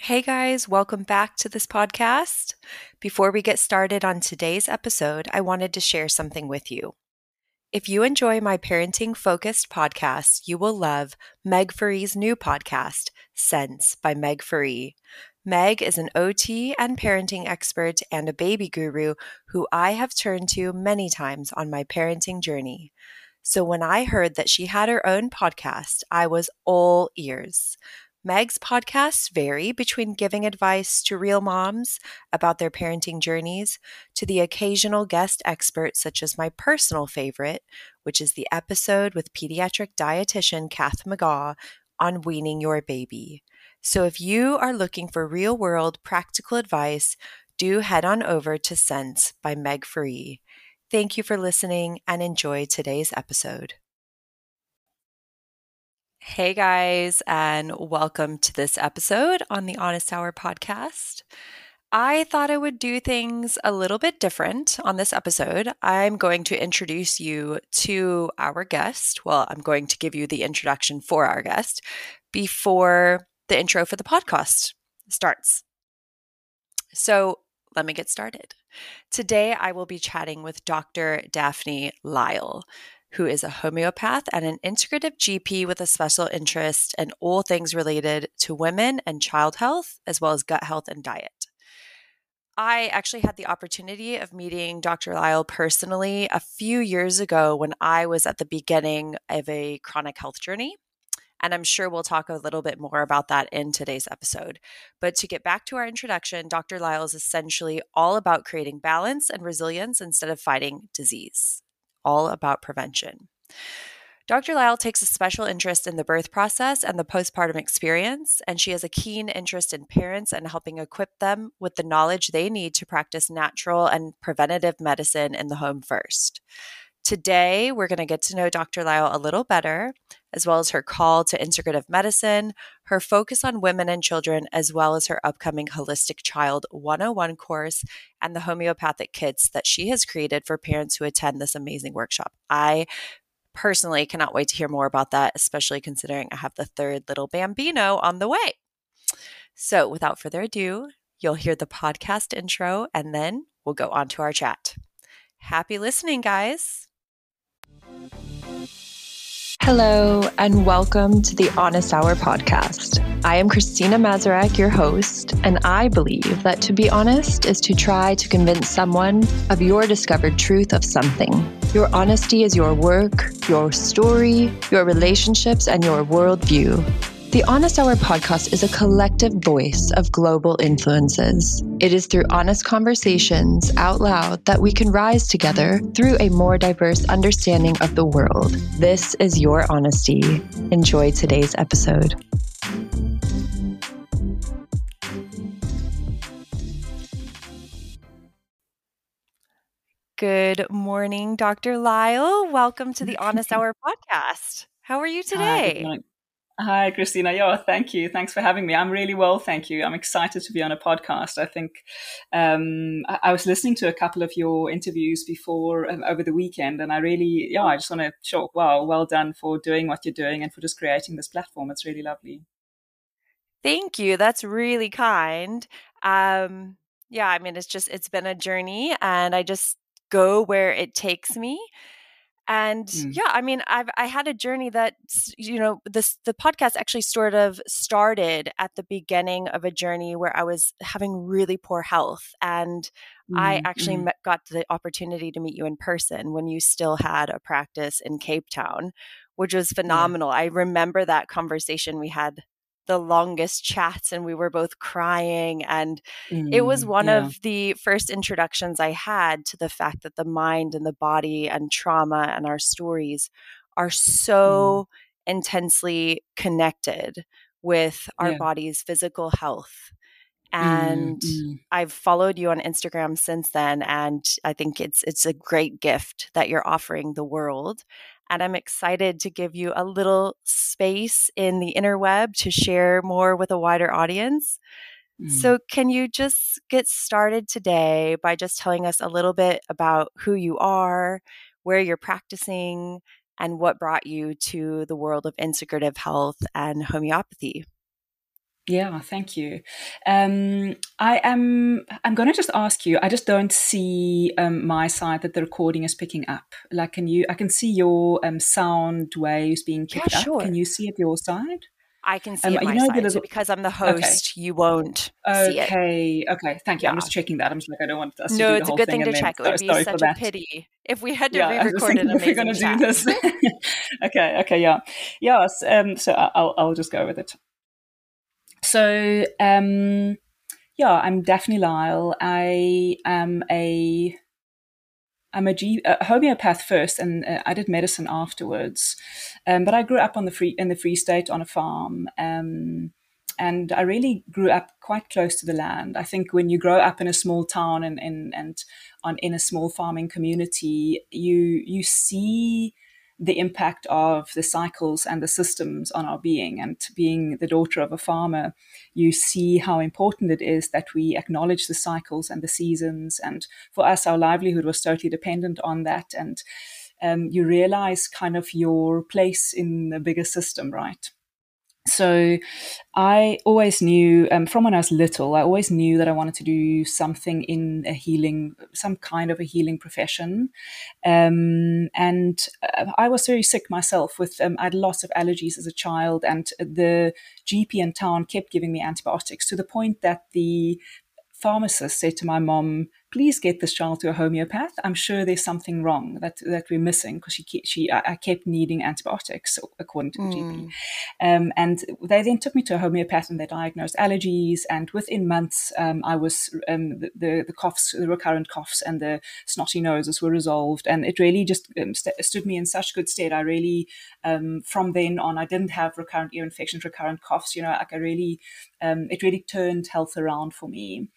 Hey guys, welcome back to this podcast. Before we get started on today's episode, I wanted to share something with you. If you enjoy my parenting focused podcast, you will love Meg Furie's new podcast, Sense by Meg Furie. Meg is an OT and parenting expert and a baby guru who I have turned to many times on my parenting journey. So when I heard that she had her own podcast, I was all ears. Meg's podcasts vary between giving advice to real moms about their parenting journeys to the occasional guest expert, such as my personal favorite, which is the episode with pediatric dietitian Kath McGaw on weaning your baby. So if you are looking for real world practical advice, do head on over to Sense by Meg Furie. Thank you for listening and enjoy today's episode. Hey guys, and welcome to this episode on the Honest Hour podcast. I thought I would do things a little bit different on this episode. I'm going to introduce you to our guest. Well, I'm going to give you the introduction for our guest before the intro for the podcast starts. So let me get started. Today, I will be chatting with Dr. Daphne Lyle, who is a homeopath and an integrative GP with a special interest in all things related to women and child health, as well as gut health and diet. I actually had the opportunity of meeting Dr. Lyle personally a few years ago when I was at the beginning of a chronic health journey. And I'm sure we'll talk a little bit more about that in today's episode. But to get back to our introduction, Dr. Lyle is essentially all about creating balance and resilience instead of fighting disease, all about prevention. Dr. Lyle takes a special interest in the birth process and the postpartum experience, and she has a keen interest in parents and helping equip them with the knowledge they need to practice natural and preventative medicine in the home first. Today, we're going to get to know Dr. Lyle a little better, as well as her call to integrative medicine, her focus on women and children, as well as her upcoming Holistic Child 101 course and the homeopathic kits that she has created for parents who attend this amazing workshop. I personally cannot wait to hear more about that, especially considering I have the third little Bambino on the way. So without further ado, you'll hear the podcast intro, and then we'll go on to our chat. Happy listening, guys. Hello, and welcome to the Honest Hour podcast. I am Christina Mazurek, your host, and I believe that to be honest is to try to convince someone of your discovered truth of something. Your honesty is your work, your story, your relationships, and your worldview. The Honest Hour podcast is a collective voice of global influences. It is through honest conversations out loud that we can rise together through a more diverse understanding of the world. This is your honesty. Enjoy today's episode. Good morning, Dr. Lyle. Welcome to the Honest Hour podcast. How are you Hi, good today? morning. Hi, Christina. Yeah, thank you. Thanks for having me. I'm really well, thank you. I'm excited to be on a podcast. I think I was listening to a couple of your interviews before over the weekend, and I just want to show, wow, well done for doing what you're doing and for just creating this platform. It's really lovely. Thank you. That's really kind. It's been a journey, and I just go where it takes me. And I had a journey that, the podcast actually sort of started at the beginning of a journey where I was having really poor health. And I actually got the opportunity to meet you in person when you still had a practice in Cape Town, which was phenomenal. Yeah. I remember that conversation. We had the longest chats and we were both crying, and it was one of the first introductions I had to the fact that the mind and the body and trauma and our stories are so intensely connected with our body's physical health. And I've followed you on Instagram since then, and I think it's a great gift that you're offering the world. And I'm excited to give you a little space in the interweb to share more with a wider audience. So can you just get started today by just telling us a little bit about who you are, where you're practicing, and what brought you to the world of integrative health and homeopathy? Yeah, thank you. I'm going to just ask you. I just don't see my side that the recording is picking up. Like, can you? I can see your sound waves being Yeah, picked up. Can sure. you see it your side? I can see it You my know the side. So little. because I'm the Okay. host, you won't see it. Okay. Thank you. I'm Yeah. just checking that. I'm just like, I don't want us to No, do the it's a whole good thing thing and to then check. It would be sorry for such a that. pity if we had to Yeah, I'm just re-record an thinking if we're going amazing to do chat. this. Okay. Yeah. Yes. So I'll just go with it. So yeah, I'm Daphne Lyle. I'm a homeopath first, and I did medicine afterwards. But I grew up in the Free State on a farm, and I really grew up quite close to the land. I think when you grow up in a small town and in a small farming community, you see the impact of the cycles and the systems on our being. And being the daughter of a farmer, you see how important it is that we acknowledge the cycles and the seasons. And for us, our livelihood was totally dependent on that. And you realize kind of your place in the bigger system, right? So I always knew from when I was little, I always knew that I wanted to do something in a healing, some kind of a healing profession. And I was very sick myself I had lots of allergies as a child, and the GP in town kept giving me antibiotics to the point that the pharmacist said to my mom, "Please get this child to a homeopath. I'm sure there's something wrong that we're missing," because I kept needing antibiotics according to the GP. Mm. And they then took me to a homeopath and they diagnosed allergies. And within months, I was the coughs, the recurrent coughs, and the snotty noses were resolved. And it really just stood me in such good stead. I really, from then on, I didn't have recurrent ear infections, recurrent coughs. Like it really turned health around for me.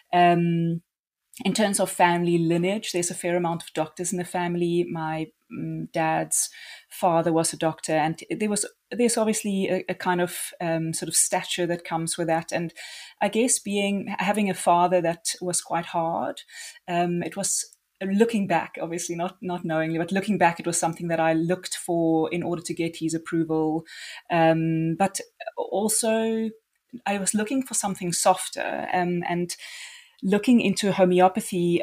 In terms of family lineage, there's a fair amount of doctors in the family. My dad's father was a doctor, and there's obviously a kind of sort of stature that comes with that. And I guess having a father that was quite hard, it was. Looking back, obviously not knowingly, but looking back, it was something that I looked for in order to get his approval. But also, I was looking for something softer, and looking into homeopathy,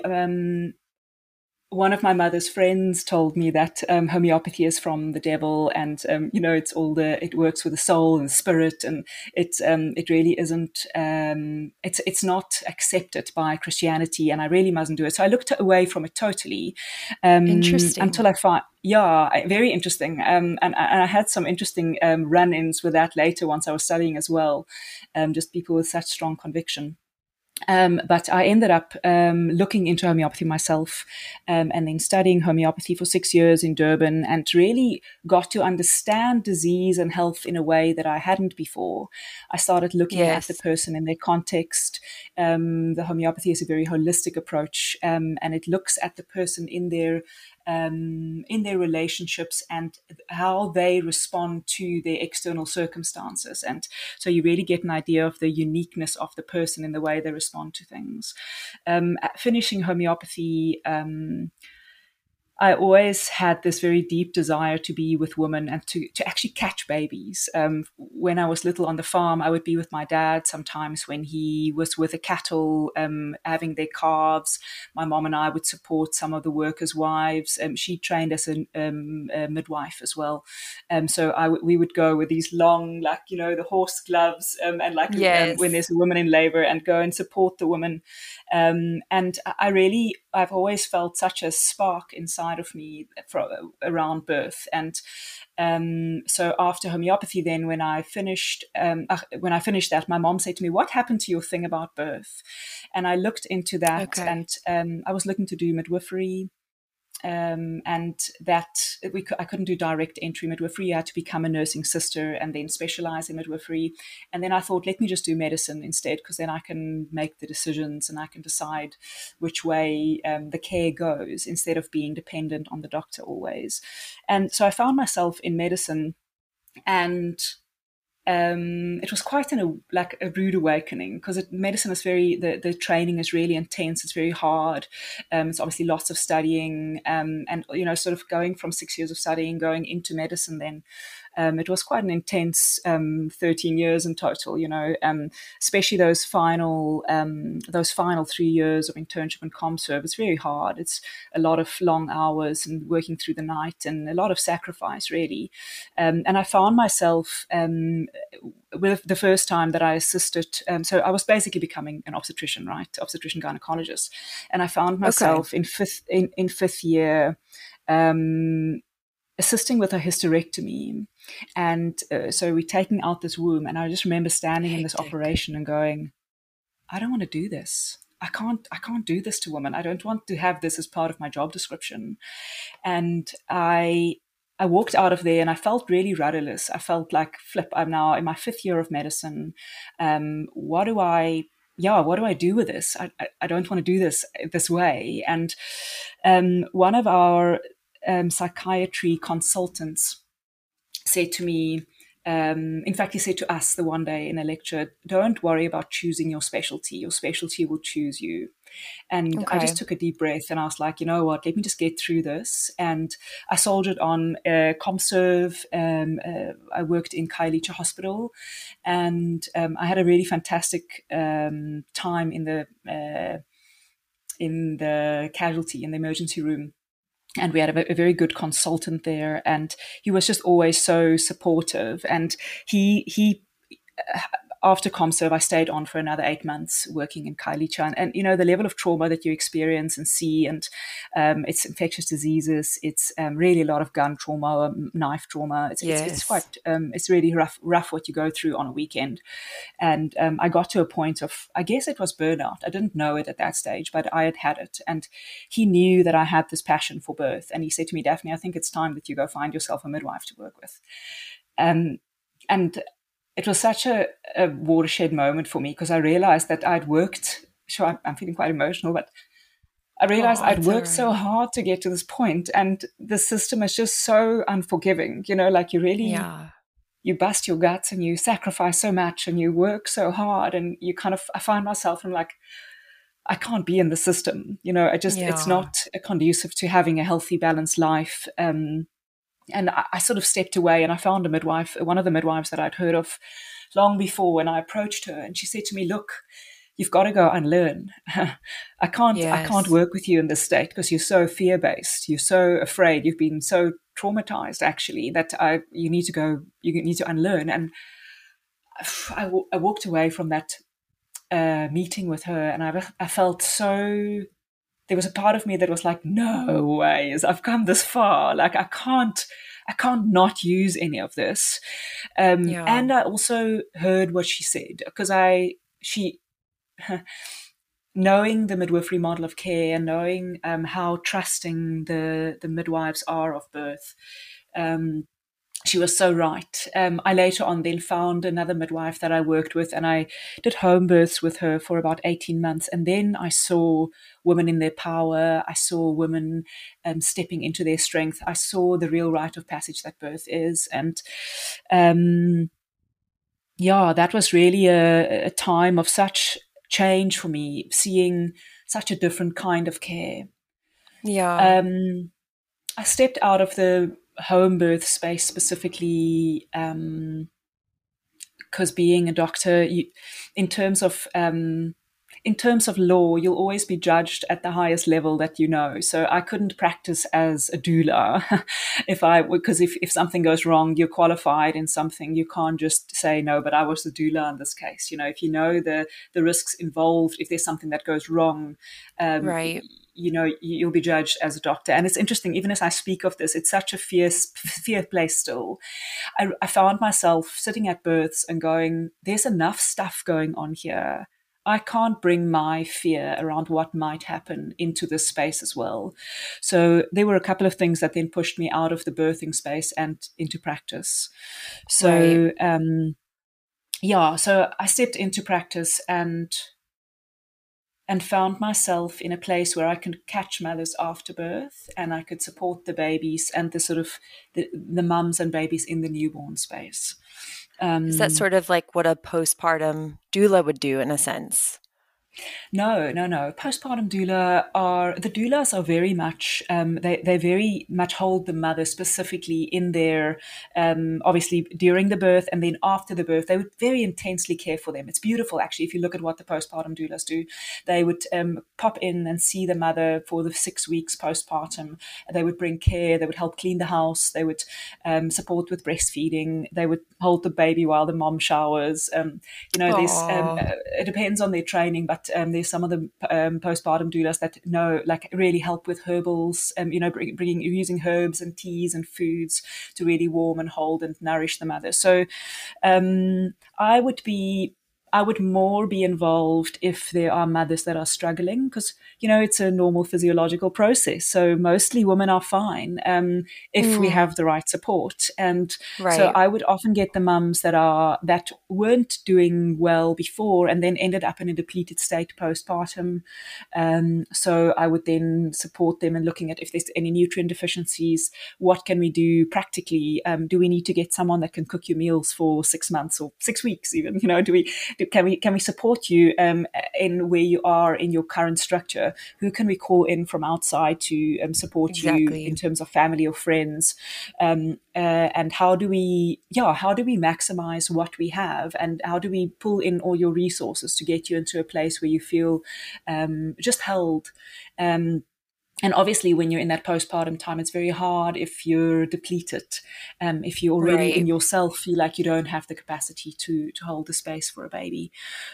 one of my mother's friends told me that homeopathy is from the devil, and it works with the soul and the spirit, and it really isn't. It's not accepted by Christianity, and I really mustn't do it. So I looked away from it totally Interesting. until I found. Yeah, very interesting. And I had some interesting run-ins with that later once I was studying as well. Just people with such strong conviction. But I ended up looking into homeopathy myself, and then studying homeopathy for 6 years in Durban, and really got to understand disease and health in a way that I hadn't before. I started looking at the Yes. person in their context. The homeopathy is a very holistic approach, and it looks at the person in their relationships and how they respond to their external circumstances. And so you really get an idea of the uniqueness of the person in the way they respond to things. Finishing homeopathy, I always had this very deep desire to be with women and to actually catch babies. When I was little on the farm, I would be with my dad sometimes when he was with the cattle having their calves. My mom and I would support some of the workers' wives. She trained as a midwife as well. So we would go with these long, like, the horse gloves, and like when Yes. there's a woman in labor, and go and support the woman. And I've always felt such a spark inside of me around birth. And so after homeopathy, then when I finished that, my mom said to me, "What happened to your thing about birth?" And I looked into that, Okay. and I was looking to do midwifery. And that I couldn't do direct entry midwifery. I had to become a nursing sister and then specialize in midwifery. And then I thought, let me just do medicine instead, because then I can make the decisions and I can decide which way the care goes instead of being dependent on the doctor always. And so I found myself in medicine, and it was quite a rude awakening, because medicine is the training is really intense. It's very hard. It's obviously lots of studying, and sort of going from 6 years of studying, going into medicine then. It was quite an intense 13 years in total, especially those final 3 years of internship and ComServe. It's very hard. It's a lot of long hours and working through the night and a lot of sacrifice, really. And I found myself with the first time that I assisted. So I was basically becoming an obstetrician, right? Obstetrician gynecologist. And I found myself in fifth year assisting with a hysterectomy. And so we're taking out this womb. And I just remember standing in this operation and going, I don't want to do this. I can't do this to women. I don't want to have this as part of my job description. And I walked out of there and I felt really rudderless. I felt like, flip, I'm now in my 5th year of medicine. What do I do with this? I don't want to do this way. And one of our psychiatry consultants said to me, in fact, he said to us the one day in a lecture, don't worry about choosing your specialty. Your specialty will choose you. And I just took a deep breath and I was like, you know what, let me just get through this. And I soldiered on ComServe. I worked in Khayelitsha Hospital and I had a really fantastic time in the casualty, in the emergency room. And we had a very good consultant there, and he was just always so supportive. And he after ComServe, I stayed on for another 8 months working in Khayelitsha. And the level of trauma that you experience and see, and it's infectious diseases, it's really a lot of gun trauma, knife trauma. It's quite, it's really rough what you go through on a weekend. And I got to a point of, I guess it was burnout. I didn't know it at that stage, but I had it. And he knew that I had this passion for birth. And he said to me, Daphne, I think it's time that you go find yourself a midwife to work with. And it was such a watershed moment for me because I realized that I'd worked, sure, I'm feeling quite emotional, but I realized I'd worked so hard to get to this point, and the system is just so unforgiving, like you really, you bust your guts and you sacrifice so much and you work so hard, and you kind of, I find myself, I'm like, I can't be in the system, it's not conducive to having a healthy, balanced life. And I sort of stepped away and I found a midwife, one of the midwives that I'd heard of long before, and I approached her and she said to me, look, you've got to go unlearn. I can't work with you in this state because you're so fear-based. You're so afraid. You've been so traumatized, actually, that you need to unlearn. And I walked away from that meeting with her, and I felt so... There was a part of me that was like, no ways, I've come this far. Like, I can't not use any of this. And I also heard what she said, because knowing the midwifery model of care and knowing how trusting the midwives are of birth, she was so right. I later on then found another midwife that I worked with, and I did home births with her for about 18 months. And then I saw women in their power. I saw women stepping into their strength. I saw the real rite of passage that birth is. And that was really a time of such change for me, seeing such a different kind of care. I stepped out of the home birth space specifically because being a doctor, in terms of law, you'll always be judged at the highest level that you know. So I couldn't practice as a doula because if something goes wrong, you're qualified in something. You can't just say, no, but I was the doula in this case. If you know the risks involved, if there's something that goes wrong, right, you'll be judged as a doctor. And it's interesting, even as I speak of this, it's such a fear place still. I found myself sitting at births and going, there's enough stuff going on here. I can't bring my fear around what might happen into this space as well. So there were a couple of things that then pushed me out of the birthing space and into practice. So, right. So I stepped into practice and found myself in a place where I could catch mothers after birth, and I could support the babies and the sort of the mums and babies in the newborn space. Is that sort of like what a postpartum doula would do in a sense? No, no, no. Postpartum doula are the doulas are very much they very much hold the mother specifically in their obviously during the birth and then after the birth. They would very intensely care for them. It's beautiful actually. If you look at what the postpartum doulas do, they would pop in and see the mother for the 6 weeks postpartum. They would bring care. They would help clean the house. They would support with breastfeeding. They would hold the baby while the mom showers. There's Oh, it depends on their training, but there's some of the postpartum doulas that know, like, really help with herbals, bringing using herbs and teas and foods to really warm and hold and nourish the mother. So I would be I would more be involved if there are mothers that are struggling because, it's a normal physiological process. So mostly women are fine if we mm, have the right support. And so right. I would often get the mums that weren't doing well before and then ended up in a depleted state postpartum. So I would then support them in looking at if there's any nutrient deficiencies, what can we do practically? Do we need to get someone that can cook your meals for 6 months or 6 weeks even? Can we support you in where you are in your current structure? Who can we call in from outside to support you in Exactly. terms of family or friends? And how do we maximize what we have, and how do we pull in all your resources to get you into a place where you feel just held. Um, and obviously, when you're in that postpartum time, it's very hard if you're depleted, if you already in Right. yourself feel like you don't have the capacity to hold the space for a baby.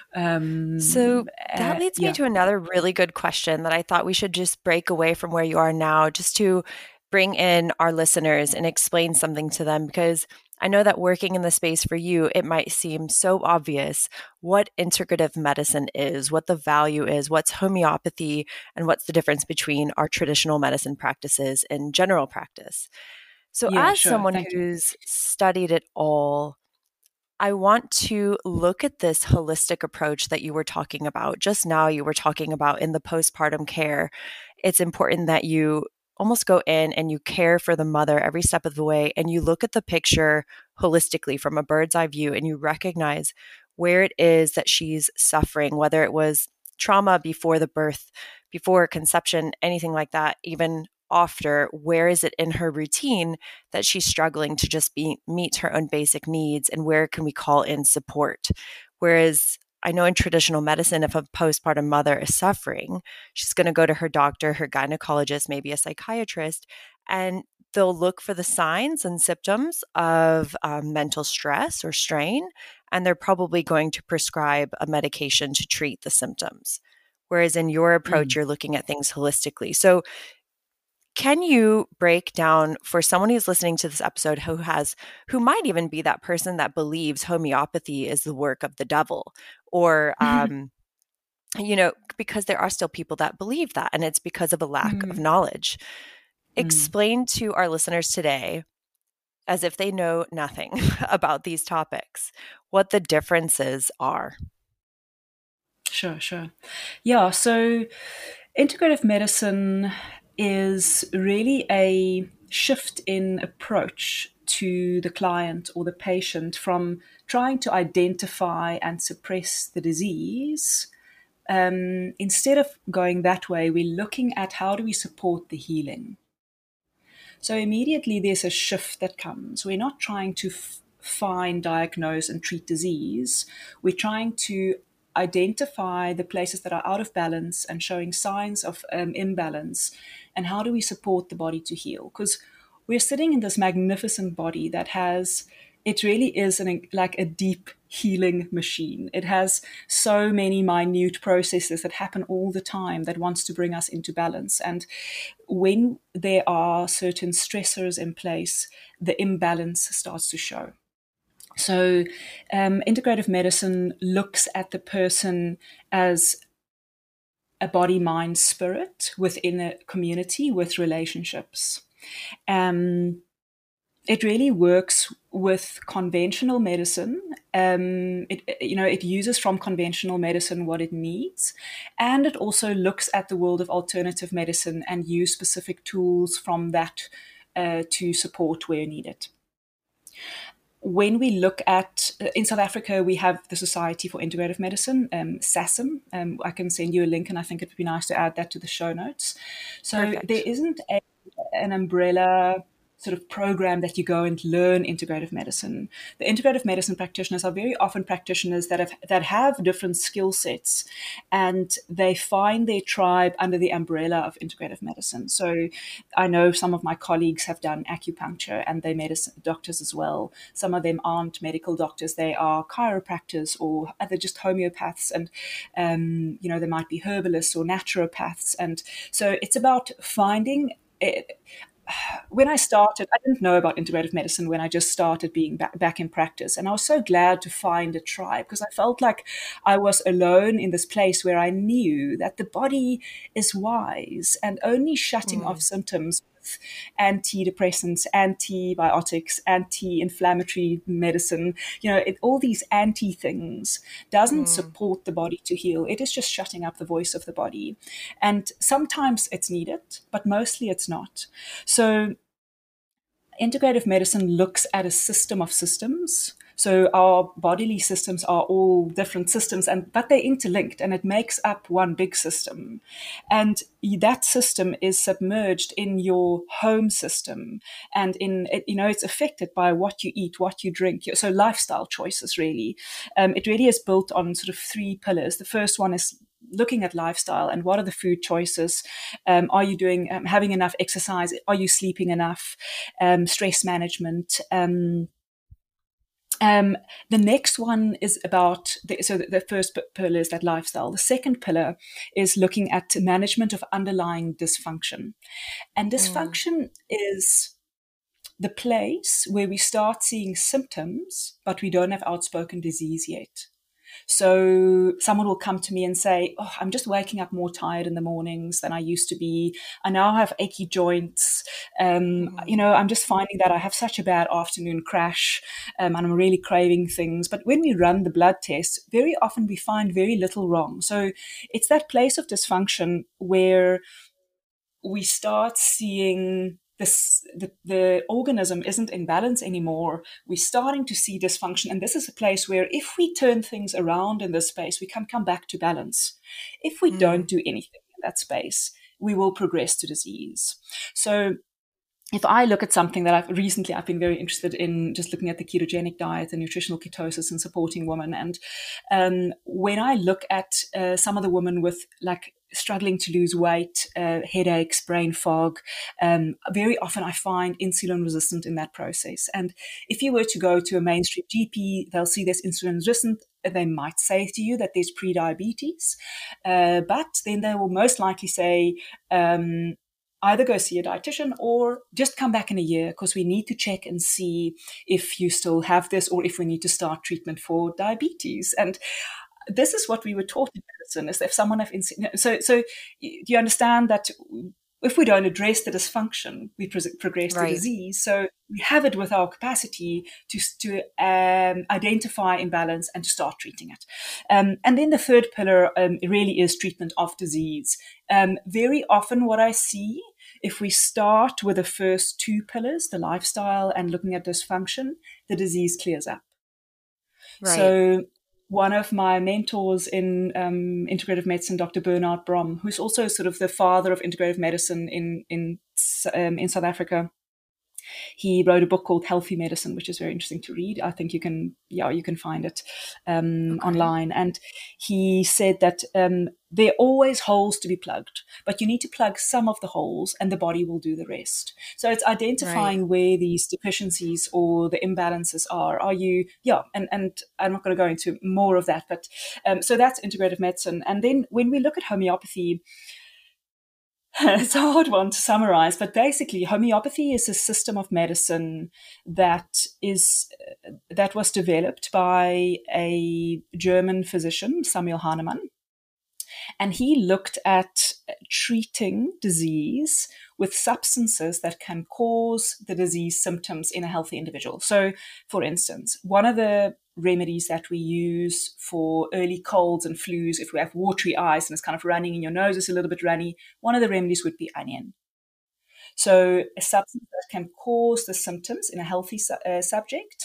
So that leads me Yeah. to another really good question that I thought we should just break away from where you are now, just to bring in our listeners and explain something to them. Because I know that working in the space for you, it might seem so obvious what integrative medicine is, what the value is, what's homeopathy, and what's the difference between our traditional medicine practices and general practice. So, Yeah, as sure. someone Thank you. who's studied it all, I want to look at this holistic approach that you were talking about. Just now, you were talking about in the postpartum care. It's important that you almost go in and you care for the mother every step of the way and you look at the picture holistically from a bird's eye view and you recognize where it is that she's suffering, whether it was trauma before the birth, before conception, anything like that, even after, where is it in her routine that she's struggling to just meet her own basic needs, and where can we call in support? Whereas I know in traditional medicine, if a postpartum mother is suffering, she's going to go to her doctor, her gynecologist, maybe a psychiatrist, and they'll look for the signs and symptoms of mental stress or strain, and they're probably going to prescribe a medication to treat the symptoms. Whereas in your approach, Mm. you're looking at things holistically. So, can you break down for someone who's listening to this episode who might even be that person that believes homeopathy is the work of the devil, or because there are still people that believe that and it's because of a lack of Mm. knowledge. Mm. Explain to our listeners today, as if they know nothing about these topics, what the differences are. Sure, sure. Yeah, so integrative medicine is really a shift in approach to the client or the patient from trying to identify and suppress the disease. Instead of going that way, we're looking at how do we support the healing. So immediately there's a shift that comes. We're not trying to find, diagnose, and treat disease. We're trying to identify the places that are out of balance and showing signs of imbalance, and how do we support the body to heal? Because we're sitting in this magnificent body that has, it really is like a deep healing machine. It has so many minute processes that happen all the time that wants to bring us into balance. And when there are certain stressors in place, the imbalance starts to show. So, integrative medicine looks at the person as a body, mind, spirit within a community with relationships. Um, it really works with conventional medicine. It uses from conventional medicine what it needs, and it also looks at the world of alternative medicine and use specific tools from that to support where needed. when we look at, in South Africa, we have the Society for Integrative Medicine, SASM. I can send you a link, and I think it would be nice to add that to the show notes. So there Perfect. isn't an umbrella sort of program that you go and learn integrative medicine. The integrative medicine practitioners are very often practitioners that have different skill sets, and they find their tribe under the umbrella of integrative medicine. So I know some of my colleagues have done acupuncture, and they're medicine doctors as well. Some of them aren't medical doctors; they are chiropractors, or they're just homeopaths, and they might be herbalists or naturopaths. And so it's about finding it. When I started, I didn't know about integrative medicine when I just started being back in practice. And I was so glad to find a tribe, because I felt like I was alone in this place where I knew that the body is wise, and only shutting off Mm, symptoms with antidepressants, antibiotics, anti-inflammatory medicine, all these anti things doesn't mm, support the body to heal. It is just shutting up the voice of the body. And sometimes it's needed, but mostly it's not. So integrative medicine looks at a system of systems. So our bodily systems are all different systems, but they're interlinked, and it makes up one big system. And that system is submerged in your home system, and it's affected by what you eat, what you drink. So lifestyle choices, really. It really is built on sort of three pillars. The first one is looking at lifestyle and what are the food choices. Are you having enough exercise? Are you sleeping enough? Stress management. The next one is about the first pillar is that lifestyle. The second pillar is looking at management of underlying dysfunction. And mm, dysfunction is the place where we start seeing symptoms, but we don't have outspoken disease yet. So someone will come to me and say, "Oh, I'm just waking up more tired in the mornings than I used to be. I now have achy joints. mm, I'm just finding that I have such a bad afternoon crash, and I'm really craving things." But when we run the blood test, very often we find very little wrong. So it's that place of dysfunction where we start seeing the organism isn't in balance anymore. We're starting to see dysfunction, and this is a place where if we turn things around in this space, we can come back to balance. If we don't mm, do anything in that space, we will progress to disease. So if I look at something that I've been very interested in, just looking at the ketogenic diet and nutritional ketosis and supporting women. And when I look at some of the women with like struggling to lose weight, headaches, brain fog, very often I find insulin resistant in that process. And if you were to go to a mainstream GP, they'll see there's insulin resistant. They might say to you that there's pre-diabetes, but then they will most likely say, either go see a dietitian or just come back in a year, because we need to check and see if you still have this, or if we need to start treatment for diabetes. And this is what we were taught in medicine, is that if someone have so do you understand that if we don't address the dysfunction, we progress to right. disease. So we have it with our capacity to identify imbalance and to start treating it. And then the third pillar really is treatment of disease. Very often what I see, if we start with the first two pillars, the lifestyle and looking at dysfunction, the disease clears up. Right. So one of my mentors in integrative medicine, Dr. Bernard Brom, who's also sort of the father of integrative medicine in South Africa, he wrote a book called Healthy Medicine, which is very interesting to read. I think you can find it Okay. online. And he said that there are always holes to be plugged, but you need to plug some of the holes, and the body will do the rest. So it's Right. identifying where these deficiencies or the imbalances are. And I'm not going to go into more of that, but so that's integrative medicine. And then when we look at homeopathy, it's a hard one to summarize, but basically, homeopathy is a system of medicine that was developed by a German physician, Samuel Hahnemann, and he looked at treating disease with substances that can cause the disease symptoms in a healthy individual. So, for instance, one of the remedies that we use for early colds and flus, if we have watery eyes and it's kind of running in your nose, it's a little bit runny, one of the remedies would be onion. So a substance that can cause the symptoms in a healthy subject,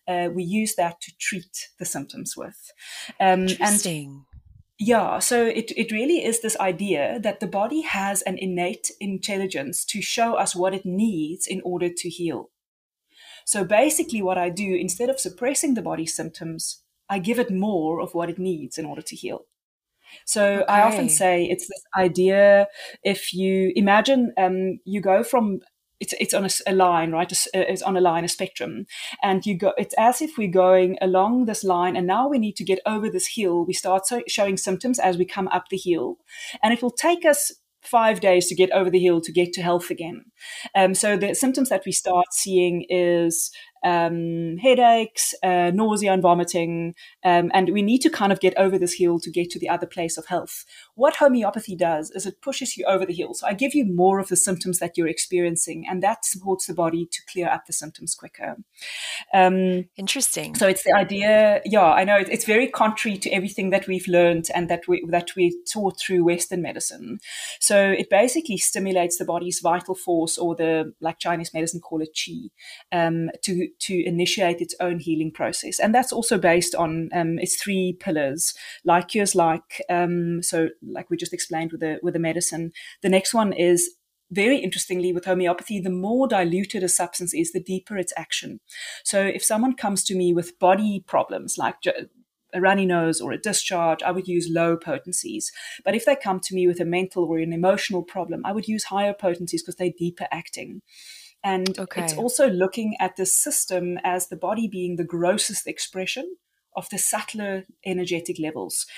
we use that to treat the symptoms with. And Interesting. yeah, so it really is this idea that the body has an innate intelligence to show us what it needs in order to heal. So basically, what I do, instead of suppressing the body's symptoms, I give it more of what it needs in order to heal. So I often Okay. say it's this idea. If you imagine, you go from it's on a line, right? It's on a line, a spectrum, and you go. It's as if we're going along this line, and now we need to get over this hill. We start showing symptoms as we come up the hill, and it will take us 5 days to get over the hill to get to health again. So the symptoms that we start seeing is headaches, nausea and vomiting, and we need to kind of get over this hill to get to the other place of health. What homeopathy does is it pushes you over the hill. So I give you more of the symptoms that you're experiencing, and that supports the body to clear up the symptoms quicker. Interesting. So it's the idea. Yeah, I know it's very contrary to everything that we've learned and that we taught through Western medicine. So it basically stimulates the body's vital force, or the, like Chinese medicine call it qi, to initiate its own healing process. And that's also based on its three pillars. Like yours, so like we just explained with the medicine. The next one is, very interestingly, with homeopathy, the more diluted a substance is, the deeper its action. So if someone comes to me with body problems like a runny nose or a discharge, I would use low potencies. But if they come to me with a mental or an emotional problem, I would use higher potencies because they're deeper acting. And it's Okay. also looking at the system as the body being the grossest expression of the subtler energetic levels.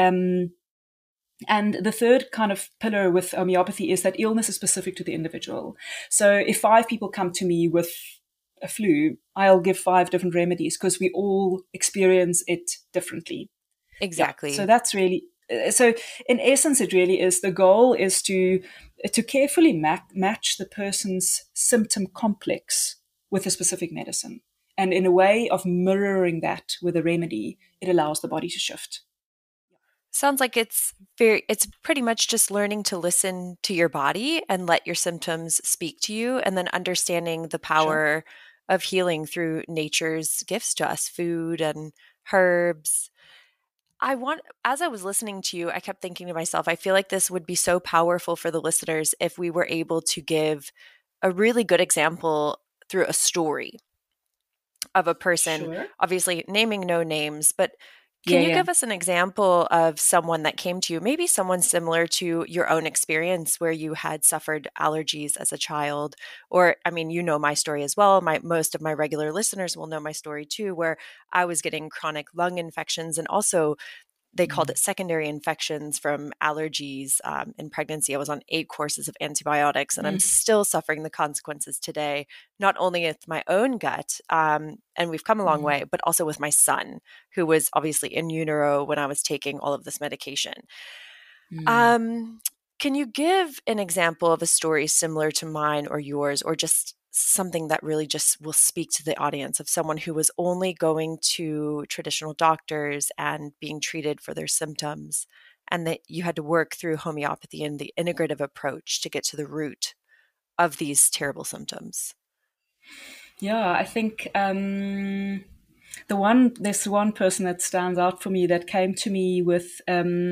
And the third kind of pillar with homeopathy is that illness is specific to the individual. So if 5 people come to me with a flu, I'll give 5 different remedies because we all experience it differently. Yeah. So Exactly. that's really, so in essence, it really is, the goal is to carefully match the person's symptom complex with a specific medicine. And in a way of mirroring that with a remedy, it allows the body to shift. Sounds like it's pretty much just learning to listen to your body and let your symptoms speak to you, and then understanding the Sure. power of healing through nature's gifts to us, food and herbs. As I was listening to you, I kept thinking to myself, I feel like this would be so powerful for the listeners if we were able to give a really good example through a story of a person, Sure. obviously naming no names, but Yeah, can you yeah. give us an example of someone that came to you, maybe someone similar to your own experience where you had suffered allergies as a child? Or, I mean, you know my story as well. Most of my regular listeners will know my story too, where I was getting chronic lung infections, and also they called Mm. it secondary infections from allergies in pregnancy. I was on 8 courses of antibiotics, and I'm Mm. still suffering the consequences today, not only with my own gut, and we've come a long Mm. way, but also with my son, who was obviously in utero when I was taking all of this medication. Mm. Um, can you give an example of a story similar to mine or yours, or just something that really just will speak to the audience, of someone who was only going to traditional doctors and being treated for their symptoms, and that you had to work through homeopathy and the integrative approach to get to the root of these terrible symptoms? Yeah, I think there's one person that stands out for me that came to me with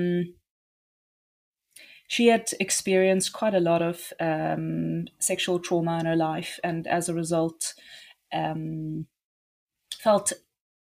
she had experienced quite a lot of sexual trauma in her life, and as a result, um, felt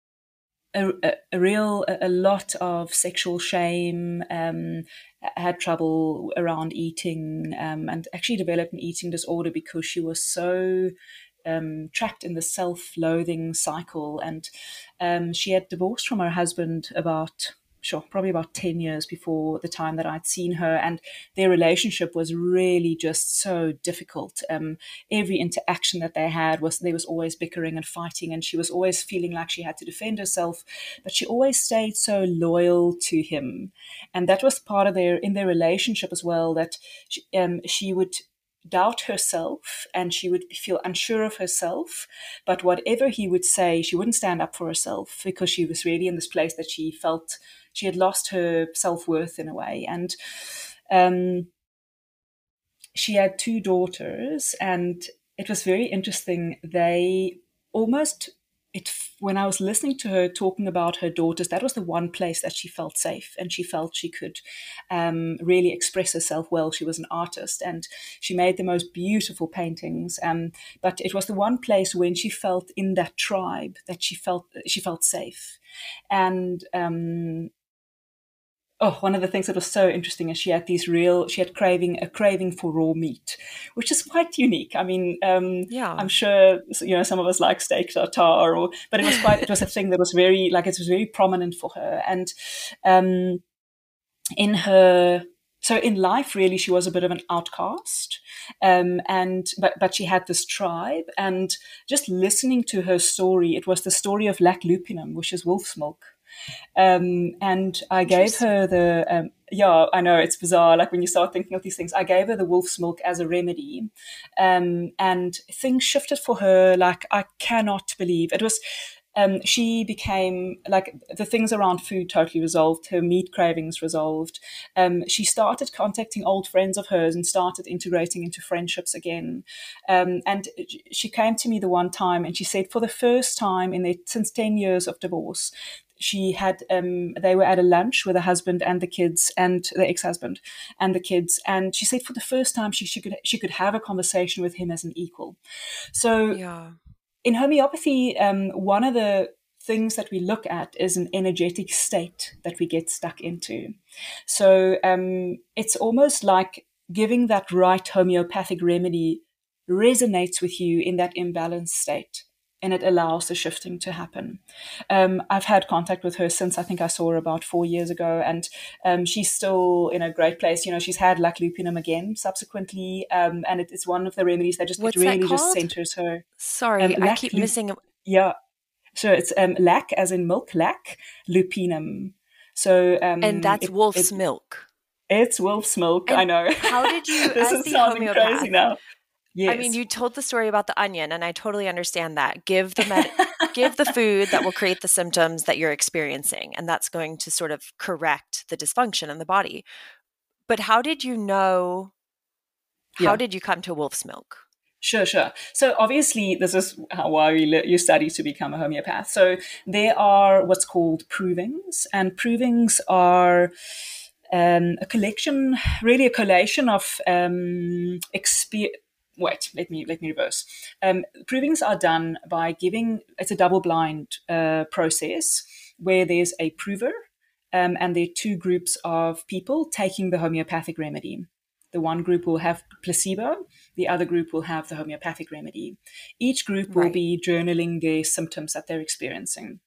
a lot of sexual shame, had trouble around eating, and actually developed an eating disorder because she was so trapped in the self-loathing cycle. And she had divorced from her husband probably about 10 years before the time that I'd seen her. And their relationship was really just so difficult. Every interaction that they had there was always bickering and fighting, and she was always feeling like she had to defend herself, but she always stayed so loyal to him. And that was part of in their relationship as well, that she would doubt herself and she would feel unsure of herself. But whatever he would say, she wouldn't stand up for herself because she was really in this place that she felt she had lost her self-worth in a way. And she had 2 daughters, and it was very interesting. They almost when I was listening to her talking about her daughters, that was the one place that she felt safe and she felt she could really express herself well. She was an artist and she made the most beautiful paintings. But it was the one place when she felt in that tribe that she felt safe. And one of the things that was so interesting is she had a craving for raw meat, which is quite unique. I mean, I'm sure, some of us like steak tartare, but it was a thing that was it was very prominent for her. And in life, really, she was a bit of an outcast, but she had this tribe. And just listening to her story, it was the story of lac lupinum, which is wolf's milk. And I gave her I know it's bizarre. Like when you start thinking of these things, I gave her the wolf's milk as a remedy. And things shifted for her. Like, I cannot believe it was, she became like the things around food totally resolved. Her meat cravings resolved. She started contacting old friends of hers and started integrating into friendships again. And she came to me the one time and she said, for the first time since 10 years of divorce, she had they were at a lunch with her husband and the kids and the ex-husband and the kids, and she said for the first time she could have a conversation with him as an equal. So in homeopathy, one of the things that we look at is an energetic state that we get stuck into. So it's almost like giving that right homeopathic remedy resonates with you in that imbalanced state, and it allows the shifting to happen. I've had contact with her since I think I saw her about 4 years ago, and she's still in a great place. She's had lac lupinum again subsequently, and it's one of the remedies that What's that called? Just centers her. Sorry, I keep missing. Yeah, so it's lac as in milk, lac lupinum. So and that's wolf's milk. It's wolf's milk. And I know. How did you? This is sounding crazy now. Yes. I mean, you told the story about the onion, and I totally understand that. Give the food that will create the symptoms that you're experiencing, and that's going to sort of correct the dysfunction in the body. But how did you know? How did you come to wolf's milk? Sure. So obviously, this is why you study to become a homeopath. So there are what's called provings, and provings are a collation of experience. Wait, let me reverse. Provings are done by it's a double-blind process where there's a prover and there are two groups of people taking the homeopathic remedy. The one group will have placebo, the other group will have the homeopathic remedy. Each group will be journaling their symptoms that they're experiencing.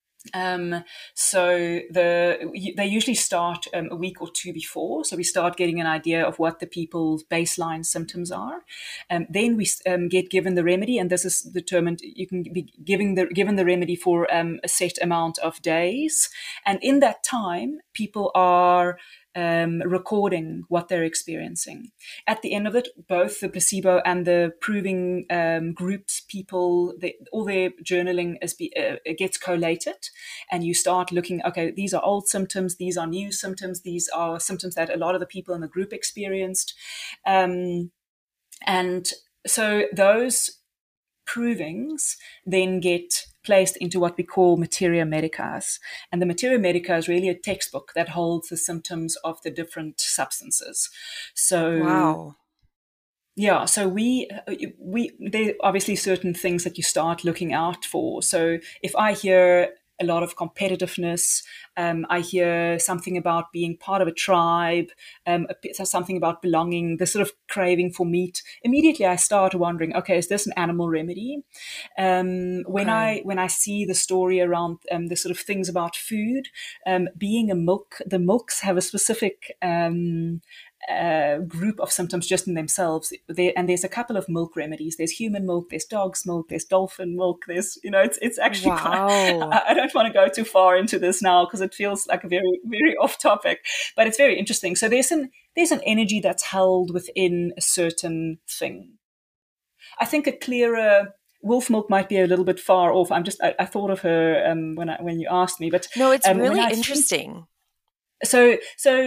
So they usually start a week or two before. So we start getting an idea of what the people's baseline symptoms are. Then we get given the remedy, and this is determined. You can be given the remedy for a set amount of days, and in that time, people are recording what they're experiencing. At the end of it, both the placebo and the proving groups, people, all their journaling gets collated, and you start looking, okay, these are old symptoms, these are new symptoms, these are symptoms that a lot of the people in the group experienced. And so those provings then get placed into what we call materia medicas. And the materia medica is really a textbook that holds the symptoms of the different substances. So, wow. Yeah, so there are obviously certain things that you start looking out for. So if I hear a lot of competitiveness, I hear something about being part of a tribe, something about belonging, the sort of craving for meat. Immediately I start wondering, okay, is this an animal remedy? When I see the story around the sort of things about food, being the milks have a specific group of symptoms just in themselves. And there's a couple of milk remedies. There's human milk, there's dog's milk, there's dolphin milk. There's, it's actually I don't want to go too far into this now because it feels like a very, very off topic, but it's very interesting. So there's an energy that's held within a certain thing. I think a clearer wolf milk might be a little bit far off. I thought of her when you asked me, but no, it's really interesting. So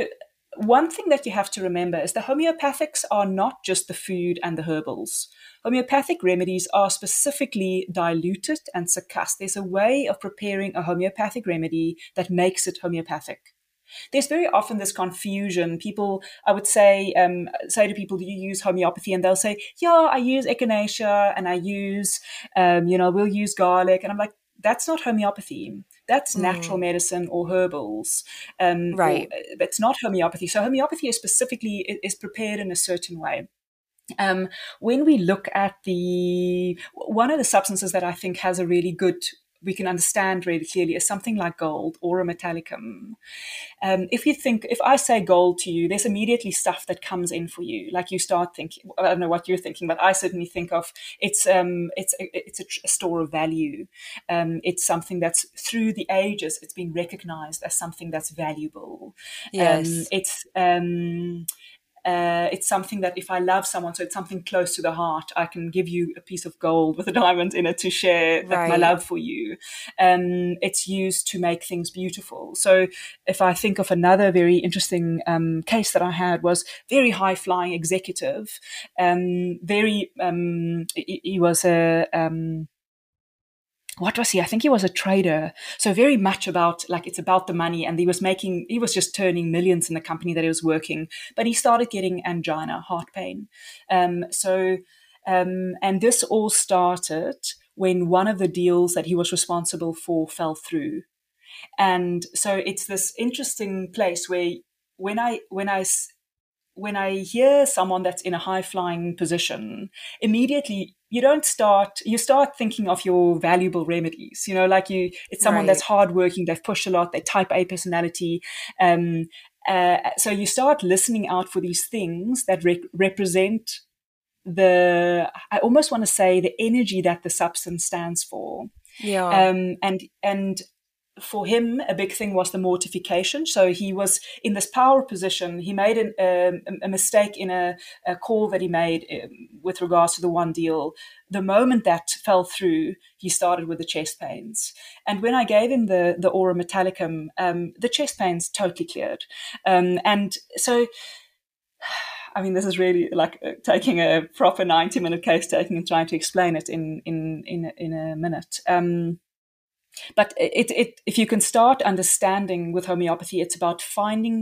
one thing that you have to remember is the homeopathics are not just the food and the herbals. Homeopathic remedies are specifically diluted and succussed. There's a way of preparing a homeopathic remedy that makes it homeopathic. There's very often this confusion. People, I would say to people, do you use homeopathy? And they'll say, yeah, I use echinacea and I use, we'll use garlic. And I'm like, that's not homeopathy. That's natural medicine or herbals, or Right. it's not homeopathy. So homeopathy is prepared in a certain way. When we look at one of the substances that I think has a really good, we can understand really clearly, is something like gold, Aura Metallicum. If I say gold to you, there's immediately stuff that comes in for you. Like you start thinking, I don't know what you're thinking, but I certainly think of it's a store of value. It's something that's through the ages, it's been recognized as something that's valuable. Yes. It's something that if I love someone, so it's something close to the heart, I can give you a piece of gold with a diamond in it to share that my Right. love for you. It's used to make things beautiful. So if I think of another very interesting case that I had, was very high flying executive, he was a what was he? I think he was a trader. So very much about, like, it's about the money. And he was just turning millions in the company that he was working. But he started getting angina, heart pain. And this all started when one of the deals that he was responsible for fell through. And so it's this interesting place where when I when I hear someone that's in a high flying position, immediately you start thinking of your valuable remedies. It's someone that's Right. hardworking, they've pushed a lot, they type A personality. So you start listening out for these things that represent I almost want to say, the energy that the substance stands for. Yeah. And for him, a big thing was the mortification. So he was in this power position. He made a mistake in a call that he made with regards to the one deal. The moment that fell through, he started with the chest pains. And when I gave him the Aura Metallicum, the chest pains totally cleared. And so, I mean, this is really like taking a proper 90-minute case taking and trying to explain it in a minute. But if you can start understanding with homeopathy, it's about finding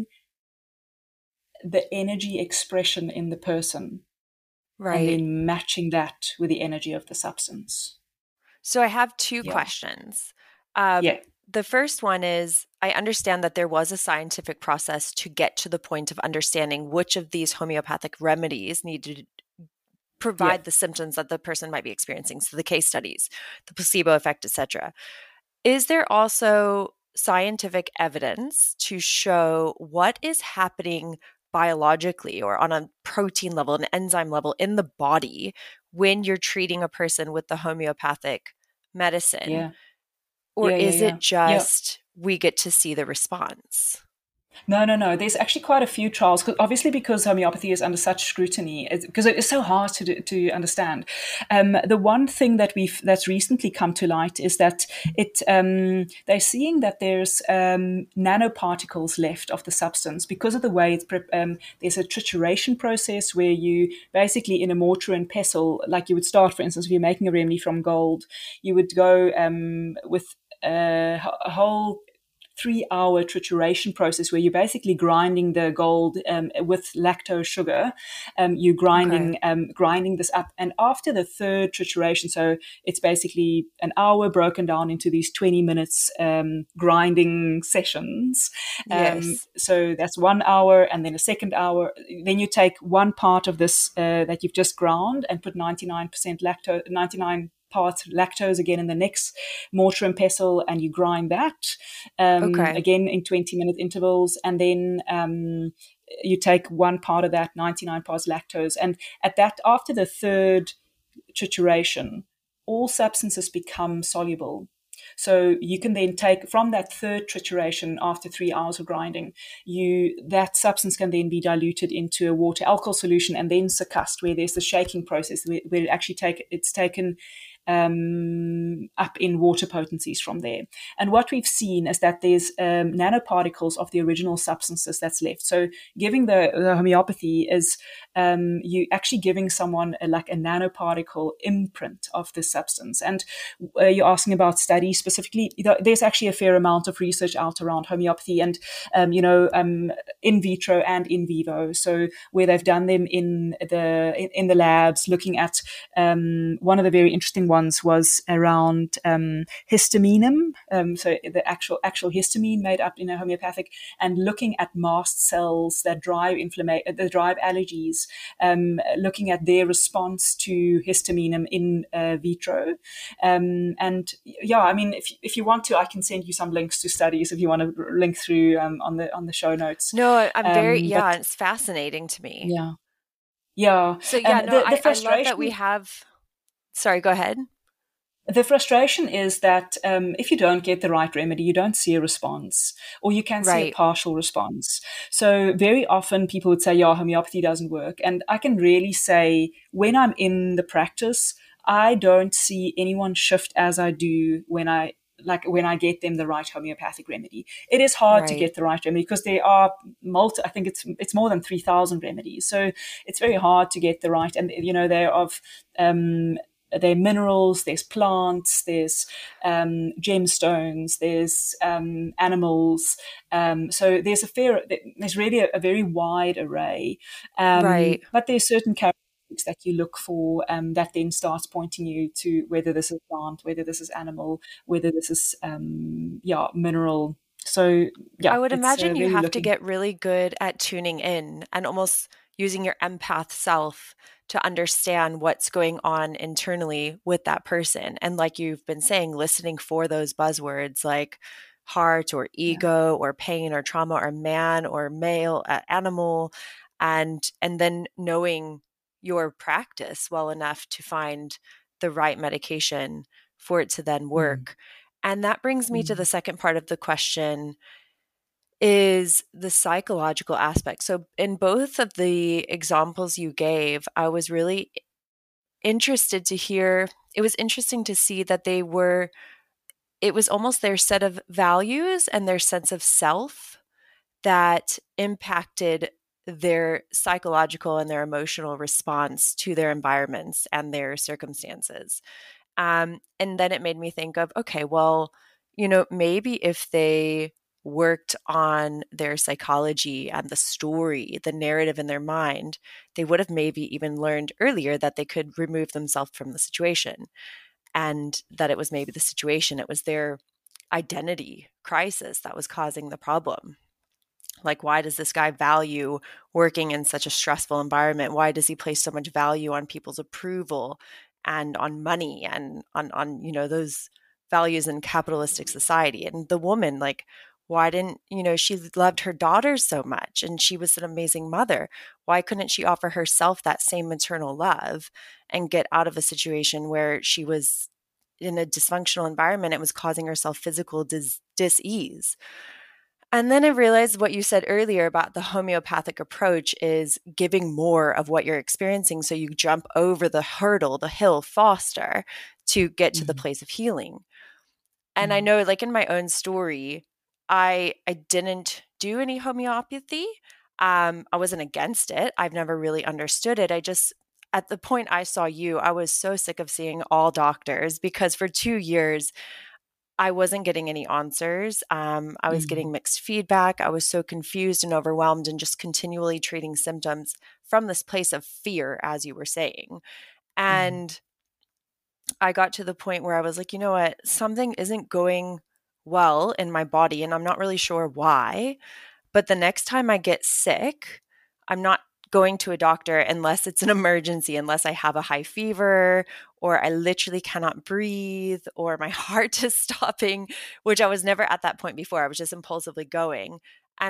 the energy expression in the person and Right. then matching that with the energy of the substance. So I have two Yeah. questions. Um, Yeah. the first one is, I understand that there was a scientific process to get to the point of understanding which of these homeopathic remedies needed to Yeah. provide the symptoms that the person might be experiencing. So the case studies, the placebo effect, etc. Is there also scientific evidence to show what is happening biologically or on a protein level, an enzyme level in the body when you're treating a person with the homeopathic medicine? Yeah. Or Yeah. Yeah. is Yeah. it Yeah. just we get to see the response? No. There's actually quite a few trials, obviously because homeopathy is under such scrutiny, because it is so hard to understand. The one thing that's recently come to light is that they're seeing that there's nanoparticles left of the substance because of the way there's a trituration process where you basically, in a mortar and pestle, like you would start, for instance, if you're making a remedy from gold, you would go with a whole 3-hour trituration process where you're basically grinding the gold with lactose sugar. You're Okay. grinding this up, and after the third trituration, so it's basically an hour broken down into these 20 minutes grinding sessions. Yes. So that's 1 hour, and then a second hour. Then you take one part of this that you've just ground and put 99% lactose, 99 parts lactose again in the next mortar and pestle, and you grind that Okay. again in 20-minute intervals, and then you take one part of that, 99 parts lactose, and after the third trituration, all substances become soluble. So you can then take from that third trituration after 3 hours of grinding, that substance can then be diluted into a water alcohol solution and then succussed, where there's the shaking process where it's taken up in water potencies from there. And what we've seen is that there's nanoparticles of the original substances that's left. So giving the homeopathy is you actually giving someone like a nanoparticle imprint of the substance. And you're asking about studies specifically. There's actually a fair amount of research out around homeopathy and, in vitro and in vivo. So where they've done them in the labs, looking at one of the very interesting ones was around histaminum. So the actual histamine made up in a homeopathic, and looking at mast cells that drive allergies, looking at their response to histamine in vitro. And yeah, I mean, if you want to, I can send you some links to studies if you want to link through on the show notes. No, I'm very, yeah, it's fascinating to me. Yeah. Yeah. So yeah, no, The I love that frustration, we have, sorry, go ahead. the frustration is that if you don't get the right remedy, you don't see a response, or you can see a Right. partial response. So very often people would say, yeah, homeopathy doesn't work. And I can really say, when I'm in the practice, I don't see anyone shift as I do when I get them the right homeopathic remedy. It is hard to Right. get the right remedy because there are I think it's more than 3,000 remedies. So it's very hard to get the right, and they're of there are minerals, there's plants, there's gemstones, there's animals. So there's really a very wide array. Right. But there's certain characteristics that you look for that then starts pointing you to whether this is plant, whether this is animal, whether this is mineral. So I yeah, would it's imagine you really have to looking. get really good at tuning in and almost using your empath self to understand what's going on internally with that person. And like you've been saying, listening for those buzzwords like heart or Yeah, ego or pain or trauma or man or male, animal, and then knowing your practice well enough to find the right medication for it to then mm, work. And that brings me to the mm, second part of the question is the psychological aspect. So, in both of the examples you gave, I was really interested to hear. It was interesting to see that it was almost their set of values and their sense of self that impacted their psychological and their emotional response to their environments and their circumstances. And then it made me think of, okay, well, maybe if they worked on their psychology and the story, the narrative in their mind, they would have maybe even learned earlier that they could remove themselves from the situation and that it was maybe the situation, it was their identity crisis that was causing the problem. Like, why does this guy value working in such a stressful environment? Why does he place so much value on people's approval and on money and on those values in capitalistic society? And the woman, like, why didn't she loved her daughters so much and she was an amazing mother? Why couldn't she offer herself that same maternal love and get out of a situation where she was in a dysfunctional environment? It was causing herself physical dis-ease. And then I realized what you said earlier about the homeopathic approach is giving more of what you're experiencing. So you jump over the hurdle, the hill faster to get to the mm, place of healing. And I mm, know, like in my own story, I didn't do any homeopathy. I wasn't against it. I've never really understood it. I just, at the point I saw you, I was so sick of seeing all doctors because for 2 years, I wasn't getting any answers. I was mm, getting mixed feedback. I was so confused and overwhelmed and just continually treating symptoms from this place of fear, as you were saying. mm, And I got to the point where I was like, you know what? Something isn't going well in my body, and I'm not really sure why. But the next time I get sick, I'm not going to a doctor unless it's an emergency, unless I have a high fever or I literally cannot breathe or my heart is stopping, which I was never at that point before. I was just impulsively going. And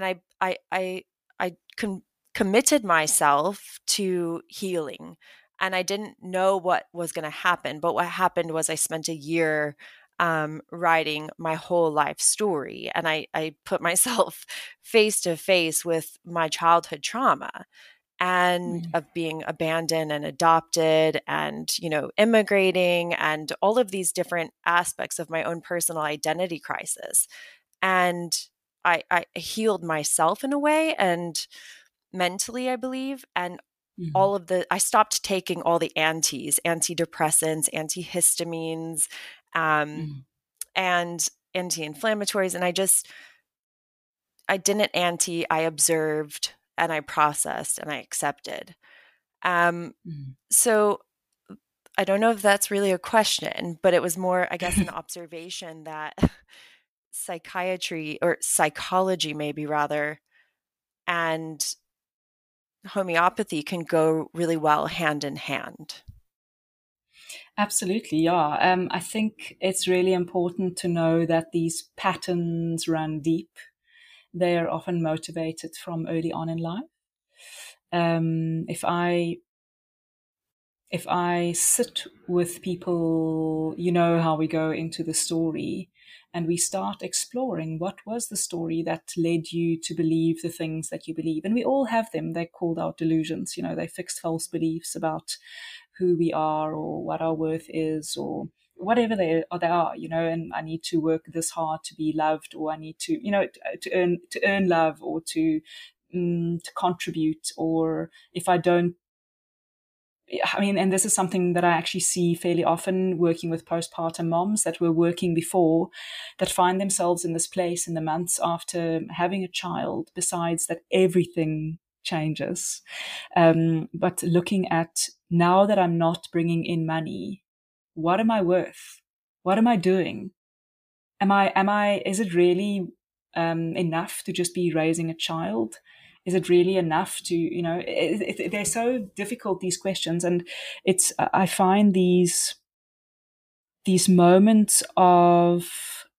I committed myself to healing. And I didn't know what was going to happen. But what happened was I spent a year writing my whole life story. And I put myself face to face with my childhood trauma. and Mm. of being abandoned and adopted and, immigrating and all of these different aspects of my own personal identity crisis. And I healed myself in a way and mentally, I believe. And Mm. I stopped taking all the antidepressants, antihistamines, um, Mm. and anti-inflammatories. And I didn't I observed and I processed and I accepted. Um, Mm. so I don't know if that's really a question, but it was more, I guess, an observation that psychiatry or psychology, maybe rather, and homeopathy can go really well hand in hand. Absolutely, yeah. I think it's really important to know that these patterns run deep. They are often motivated from early on in life. If I sit with people, you know how we go into the story and we start exploring what was the story that led you to believe the things that you believe. And we all have them. They're called our delusions. They fixed false beliefs about who we are or what our worth is or whatever they are, and I need to work this hard to be loved, or I need to, to earn love, or to contribute, or if I don't, I mean, and this is something that I actually see fairly often working with postpartum moms that were working before, that find themselves in this place in the months after having a child, besides that everything changes. But looking at, now that I'm not bringing in money, what am I worth? What am I doing? Is it really enough to just be raising a child? Is it really enough to, they're so difficult, these questions. And I find these moments of,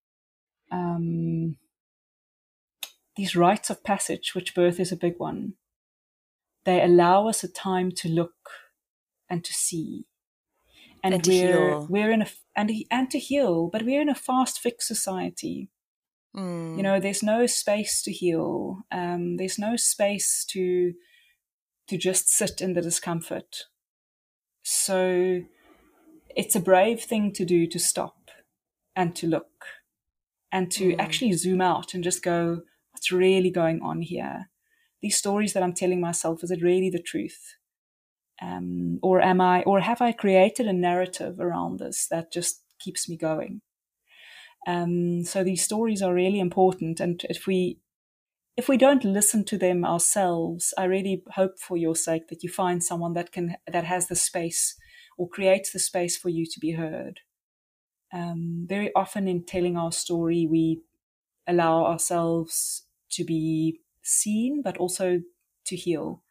these rites of passage, which birth is a big one. They allow us a time to look and to see. And And to heal. we're in a, and to heal, but we're in a fast fix society. Mm. There's no space to heal. There's no space to just sit in the discomfort. So it's a brave thing to do, to stop and to look and to Mm. actually zoom out and just go, what's really going on here? These stories that I'm telling myself, is it really the truth? Or have I created a narrative around this that just keeps me going? So these stories are really important. And if we don't listen to them ourselves, I really hope for your sake that you find someone that has the space or creates the space for you to be heard. Very often in telling our story, we allow ourselves to be seen, but also to heal.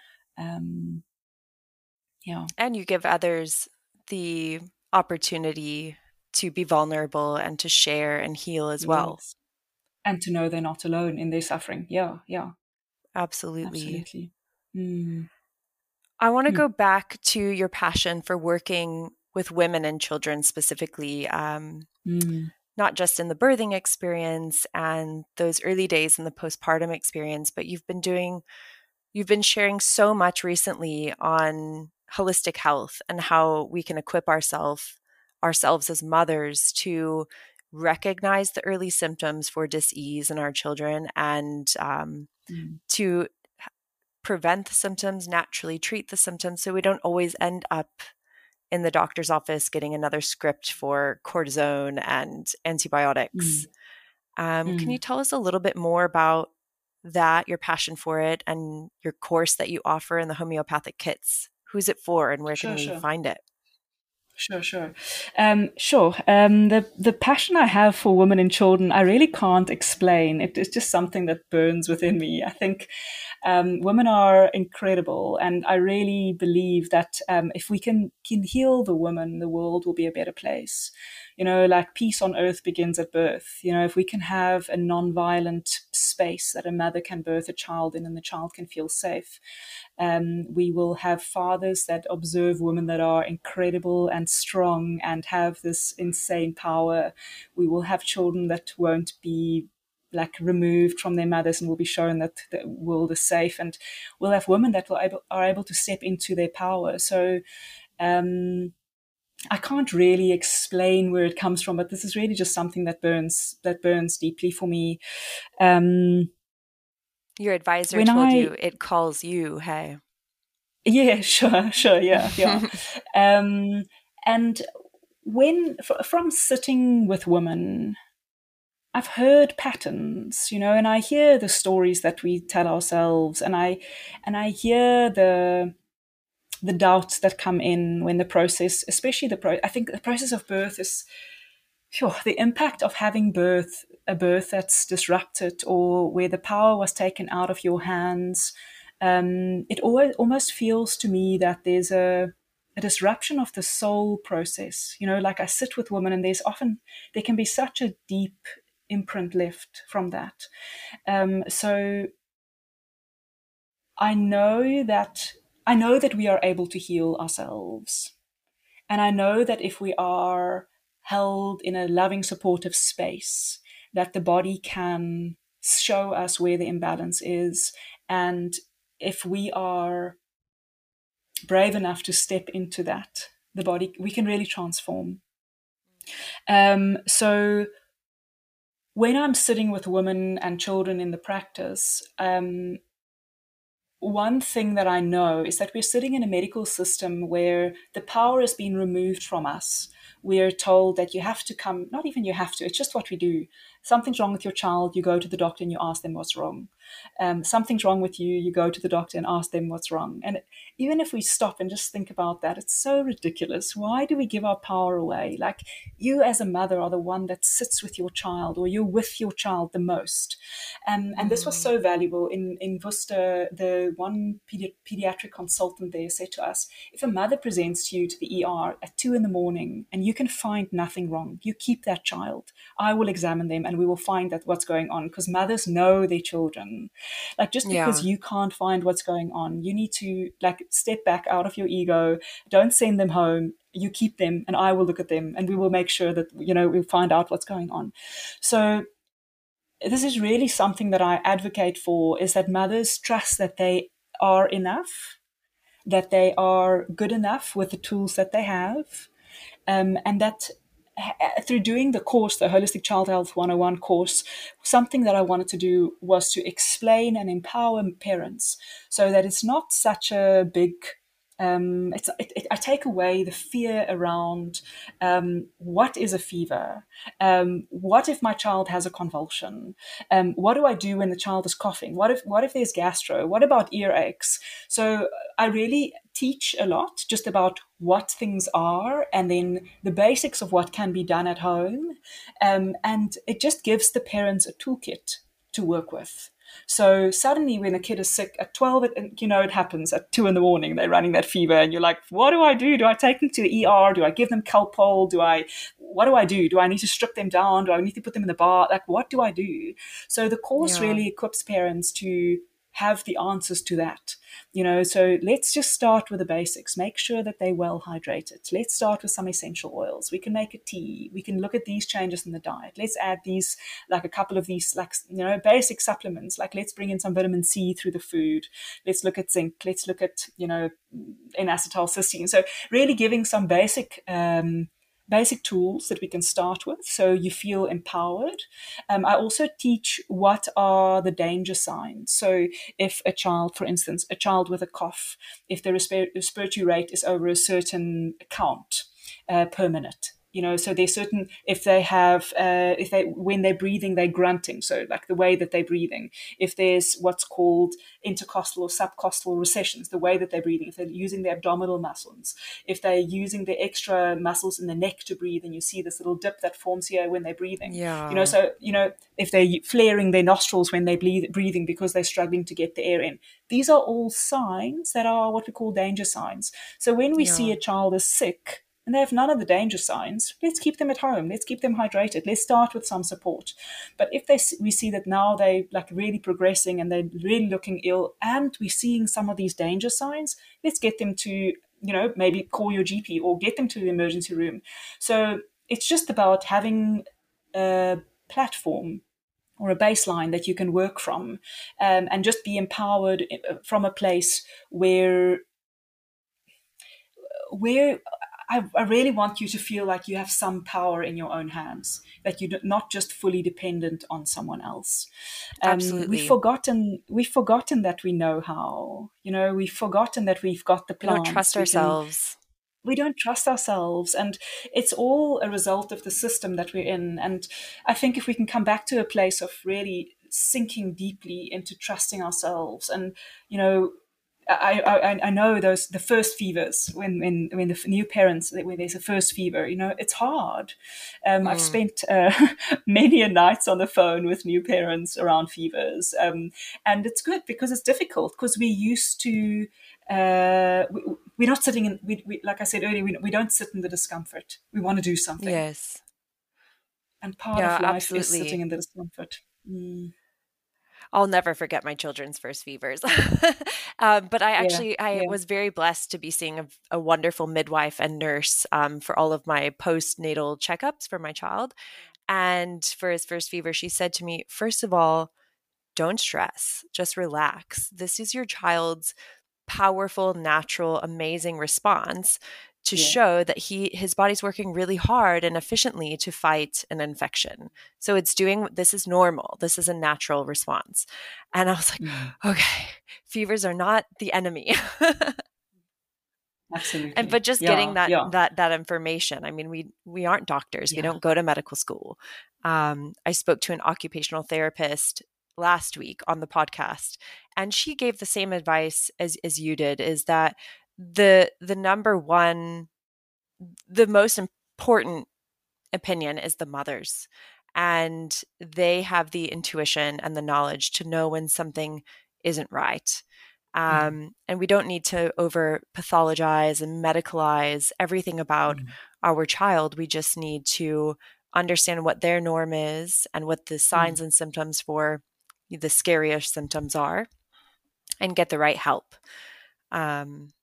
Yeah. And you give others the opportunity to be vulnerable and to share and heal as well. Yes. And to know they're not alone in their suffering. Yeah. Yeah. Absolutely. Absolutely. Mm. I want to Hmm. go back to your passion for working with women and children specifically, Mm. not just in the birthing experience and those early days in the postpartum experience, but you've been sharing so much recently on holistic health and how we can equip ourselves as mothers to recognize the early symptoms for dis-ease in our children and Mm. to prevent the symptoms, naturally treat the symptoms, so we don't always end up in the doctor's office getting another script for cortisone and antibiotics. Mm. Can you Mm. tell us a little bit more about that, your passion for it, and your course that you offer in the homeopathic kits? Who's it for, and where can Sure, we sure. find it? Sure. Sure. The passion I have for women and children, I really can't explain. It's just something that burns within me. I think women are incredible, and I really believe that if we can heal the woman, the world will be a better place. Like peace on earth begins at birth. If we can have a non-violent space that a mother can birth a child in, and the child can feel safe. We will have fathers that observe women that are incredible and strong and have this insane power. We will have children that won't be like removed from their mothers and will be shown that the world is safe, and we'll have women that are able to step into their power. So I can't really explain where it comes from, but this is really just something that burns deeply for me. Your advisor When told I you it calls you, hey. Yeah, sure, yeah. And from sitting with women, I've heard patterns, and I hear the stories that we tell ourselves, and I hear the doubts that come in when the process, especially I think the process of birth is, the impact of having a birth that's disrupted, or where the power was taken out of your hands. It almost feels to me that there's a disruption of the soul process. Like I sit with women, and there can be such a deep imprint left from that. So I know that we are able to heal ourselves. And I know that if we are held in a loving, supportive space, that the body can show us where the imbalance is. And if we are brave enough to step into that, the body, we can really transform. So when I'm sitting with women and children in the practice, one thing that I know is that we're sitting in a medical system where the power has been removed from us. We're told that you have to come, not even you have to, it's just what we do. Something's wrong with your child, you go to the doctor and you ask them what's wrong. Something's wrong with you, you go to the doctor and ask them what's wrong. And even if we stop and just think about that, it's so ridiculous. Why do we give our power away? Like, you as a mother are the one that sits with your child, or you're with your child the most. And this was so valuable. In Worcester, the one pediatric consultant there said to us, if a mother presents you to the ER at 2 a.m. and you can find nothing wrong, you keep that child. I will examine them and we will find out what's going on, because mothers know their children. Like, just because you can't find what's going on, you need to like step back out of your ego. Don't send them home. You keep them and I will look at them and we will make sure that, we find out what's going on. So this is really something that I advocate for, is that mothers trust that they are enough, that they are good enough with the tools that they have, and that through doing the course, the Holistic Child Health 101 course, something that I wanted to do was to explain and empower parents so that it's not such a big I take away the fear around what is a fever? What if my child has a convulsion? What do I do when the child is coughing? What if there's gastro? What about earaches? So I really teach a lot just about what things are, and then the basics of what can be done at home. And it just gives the parents a toolkit to work with. So suddenly when a kid is sick at 12, it happens at 2 a.m, they're running that fever and you're like, what do I do? Do I take them to the ER? Do I give them Calpol? What do I do? Do I need to strip them down? Do I need to put them in the bar? Like, what do I do? So the course really equips parents to have the answers to that. So let's just start with the basics. Make sure that they're well hydrated. Let's start with some essential oils. We can make a tea. We can look at these changes in the diet. Let's add these, like a couple of these, basic supplements. Like, let's bring in some vitamin C through the food. Let's look at zinc. Let's look at, N-acetylcysteine. So really giving some basic tools that we can start with so you feel empowered. I also teach what are the danger signs. So if a child, for instance, a child with a cough, if the respiratory rate is over a certain count per minute, so there's certain, if when they're breathing, they're grunting. So like the way that they're breathing, if there's what's called intercostal or subcostal recessions, the way that they're breathing, if they're using the abdominal muscles, if they're using the extra muscles in the neck to breathe, and you see this little dip that forms here when they're breathing, if they're flaring their nostrils when they're breathing because they're struggling to get the air in. These are all signs that are what we call danger signs. So when we see a child is sick, and they have none of the danger signs, let's keep them at home. Let's keep them hydrated. Let's start with some support. But if we see that now they're like really progressing and they're really looking ill, and we're seeing some of these danger signs, let's get them to, maybe call your GP or get them to the emergency room. So it's just about having a platform or a baseline that you can work from, and just be empowered from a place where I really want you to feel like you have some power in your own hands, that you're not just fully dependent on someone else. We've Absolutely. forgotten that we know how. We've forgotten that we've got the We don't plants. trust ourselves. We don't trust ourselves, and it's all a result of the system that we're in. And I think if we can come back to a place of really sinking deeply into trusting ourselves, and I know the first fevers when the new parents, when there's a first fever, it's hard. I've spent many a nights on the phone with new parents around fevers, and it's good because it's difficult, because we're used to we're not sitting in, like I said earlier, we don't sit in the discomfort. We want to do something. Yes. And part Yeah, of life is absolutely. sitting in the discomfort. I'll never forget my children's first fevers. But Yeah, I yeah. was very blessed to be seeing a wonderful midwife and nurse for all of my postnatal checkups for my child. And for his first fever, she said to me, first of all, don't stress, just relax. This is your child's powerful, natural, amazing response to Yeah. show that his body's working really hard and efficiently to fight an infection. So this is normal. This is a natural response. And I was like, okay, fevers are not the enemy. Absolutely. But just getting Yeah, yeah, that information. I mean, we aren't doctors. We yeah. don't go to medical school. I spoke to an occupational therapist last week on the podcast, and she gave the same advice as you did, is that the number one, the most important opinion is the mother's, and they have the intuition and the knowledge to know when something isn't right. And we don't need to over pathologize and medicalize everything about our child. We just need to understand what their norm is and what the signs and symptoms for the scariest symptoms are, and get the right help. And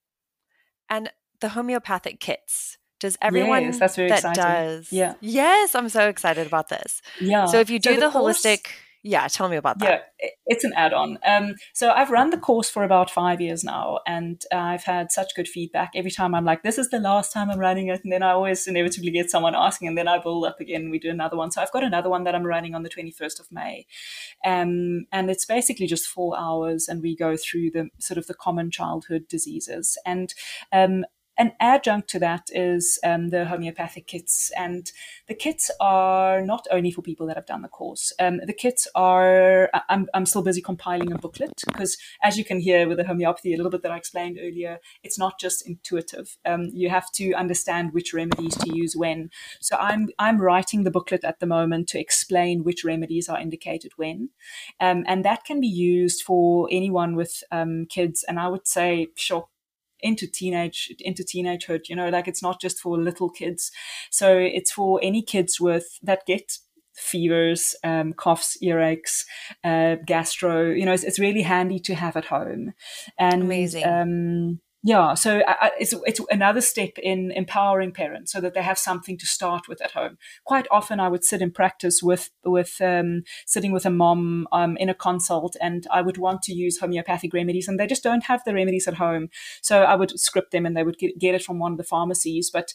the homeopathic kits. Does Yes, everyone that's very that exciting. does? Yeah, Yes, I'm so excited about this. So yeah. if you So do the the course, holistic, yeah, tell me about that. yeah, it's an add-on. So I've run the course for about 5 years now, and I've had such good feedback. Every time I'm like, this is the last time I'm running it, and then I always inevitably get someone asking, and then I build up again, and we do another one. So I've got another one that I'm running on the 21st of May. And it's basically just 4 hours, and we go through the sort of the common childhood diseases. And an adjunct to that is the homeopathic kits. And the kits are not only for people that have done the course. The kits are, I'm still busy compiling a booklet, because as you can hear with the homeopathy, a little bit that I explained earlier, it's not just intuitive. You have to understand which remedies to use when. So I'm writing the booklet at the moment to explain which remedies are indicated when. And that can be used for anyone with kids. And I would say, sure, into teenagehood, like it's not just for little kids. So it's for any kids that get fevers, coughs, earaches, gastro. It's really handy to have at home. And Amazing. yeah, so it's another step in empowering parents so that they have something to start with at home. Quite often, I would sit in practice with sitting with a mom in a consult, and I would want to use homeopathic remedies, and they just don't have the remedies at home. So I would script them, and they would get it from one of the pharmacies. But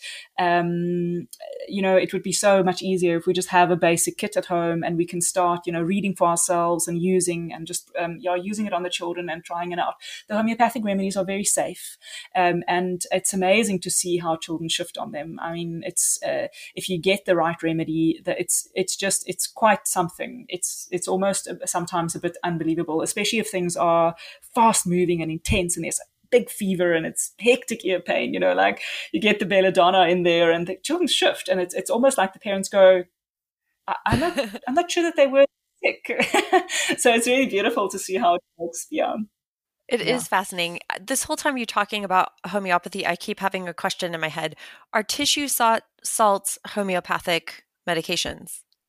it would be so much easier if we just have a basic kit at home, and we can start, reading for ourselves and using, and just using it on the children and trying it out. The homeopathic remedies are very safe. And it's amazing to see how children shift on them. I mean, it's if you get the right remedy, that it's quite something. It's almost sometimes a bit unbelievable, especially if things are fast moving and intense, and there's a big fever and it's hectic ear pain. Like you get the belladonna in there, and the children shift, and it's almost like the parents go, I'm not sure that they were sick. So it's really beautiful to see how it works. Yeah. It Yeah. is fascinating. This whole time you're talking about homeopathy, I keep having a question in my head. Are tissue salts homeopathic medications?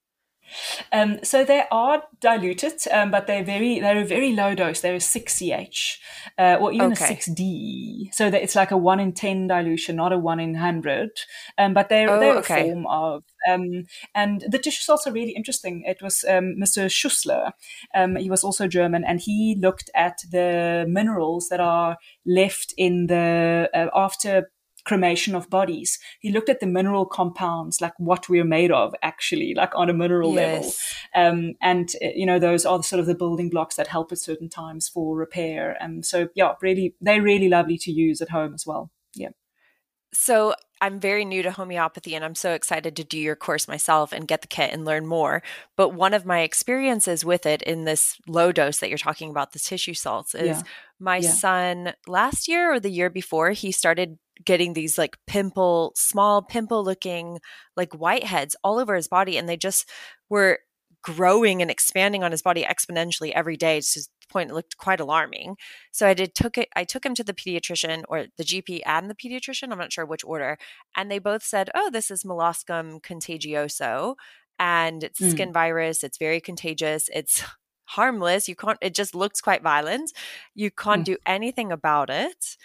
So they are diluted, but they're a very low dose. They're a 6 CH, or even a Okay. 6D. So that it's like a 1 in 10 dilution, not a 1 in 100. But Oh, they're a okay. form of. And the tissue salts are really interesting. It was Mr. Schussler. He was also German, and he looked at the minerals that are left in the after cremation of bodies. He looked at the mineral compounds, like what we're made of, actually, like on a mineral level. Yes. Those are sort of the building blocks that help at certain times for repair. And so, yeah, really, they're really lovely to use at home as well. Yeah. So I'm very new to homeopathy and I'm so excited to do your course myself and get the kit and learn more. But one of my experiences with it in this low dose that you're talking about, the tissue salts, is Yeah. my Yeah. son last year or the year before, he started getting these like small pimple looking like whiteheads all over his body. And they just were growing and expanding on his body exponentially every day to the point it looked quite alarming. So I took him to the pediatrician or the GP and the pediatrician. I'm not sure which order. And they both said, oh, this is molluscum contagioso. And it's a Mm. skin virus. It's very contagious. It's harmless. It just looks quite violent. You can't Mm. do anything about it.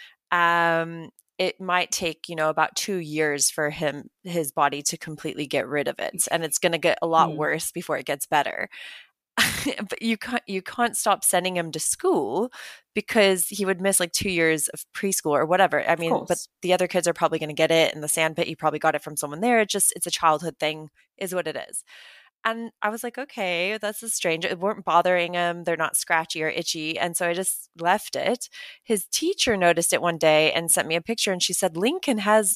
It might take, about 2 years for his body to completely get rid of it. And it's going to get a lot Mm. worse before it gets better. But you can't stop sending him to school because he would miss like 2 years of preschool or whatever. I Of mean, but course. the other kids are probably going to get it in the sandpit. He probably got it from someone there. It's a childhood thing, is what it is. And I was like, okay, that's a strange. It weren't bothering him. They're not scratchy or itchy. And so I just left it. His teacher noticed it one day and sent me a picture and she said, Lincoln has,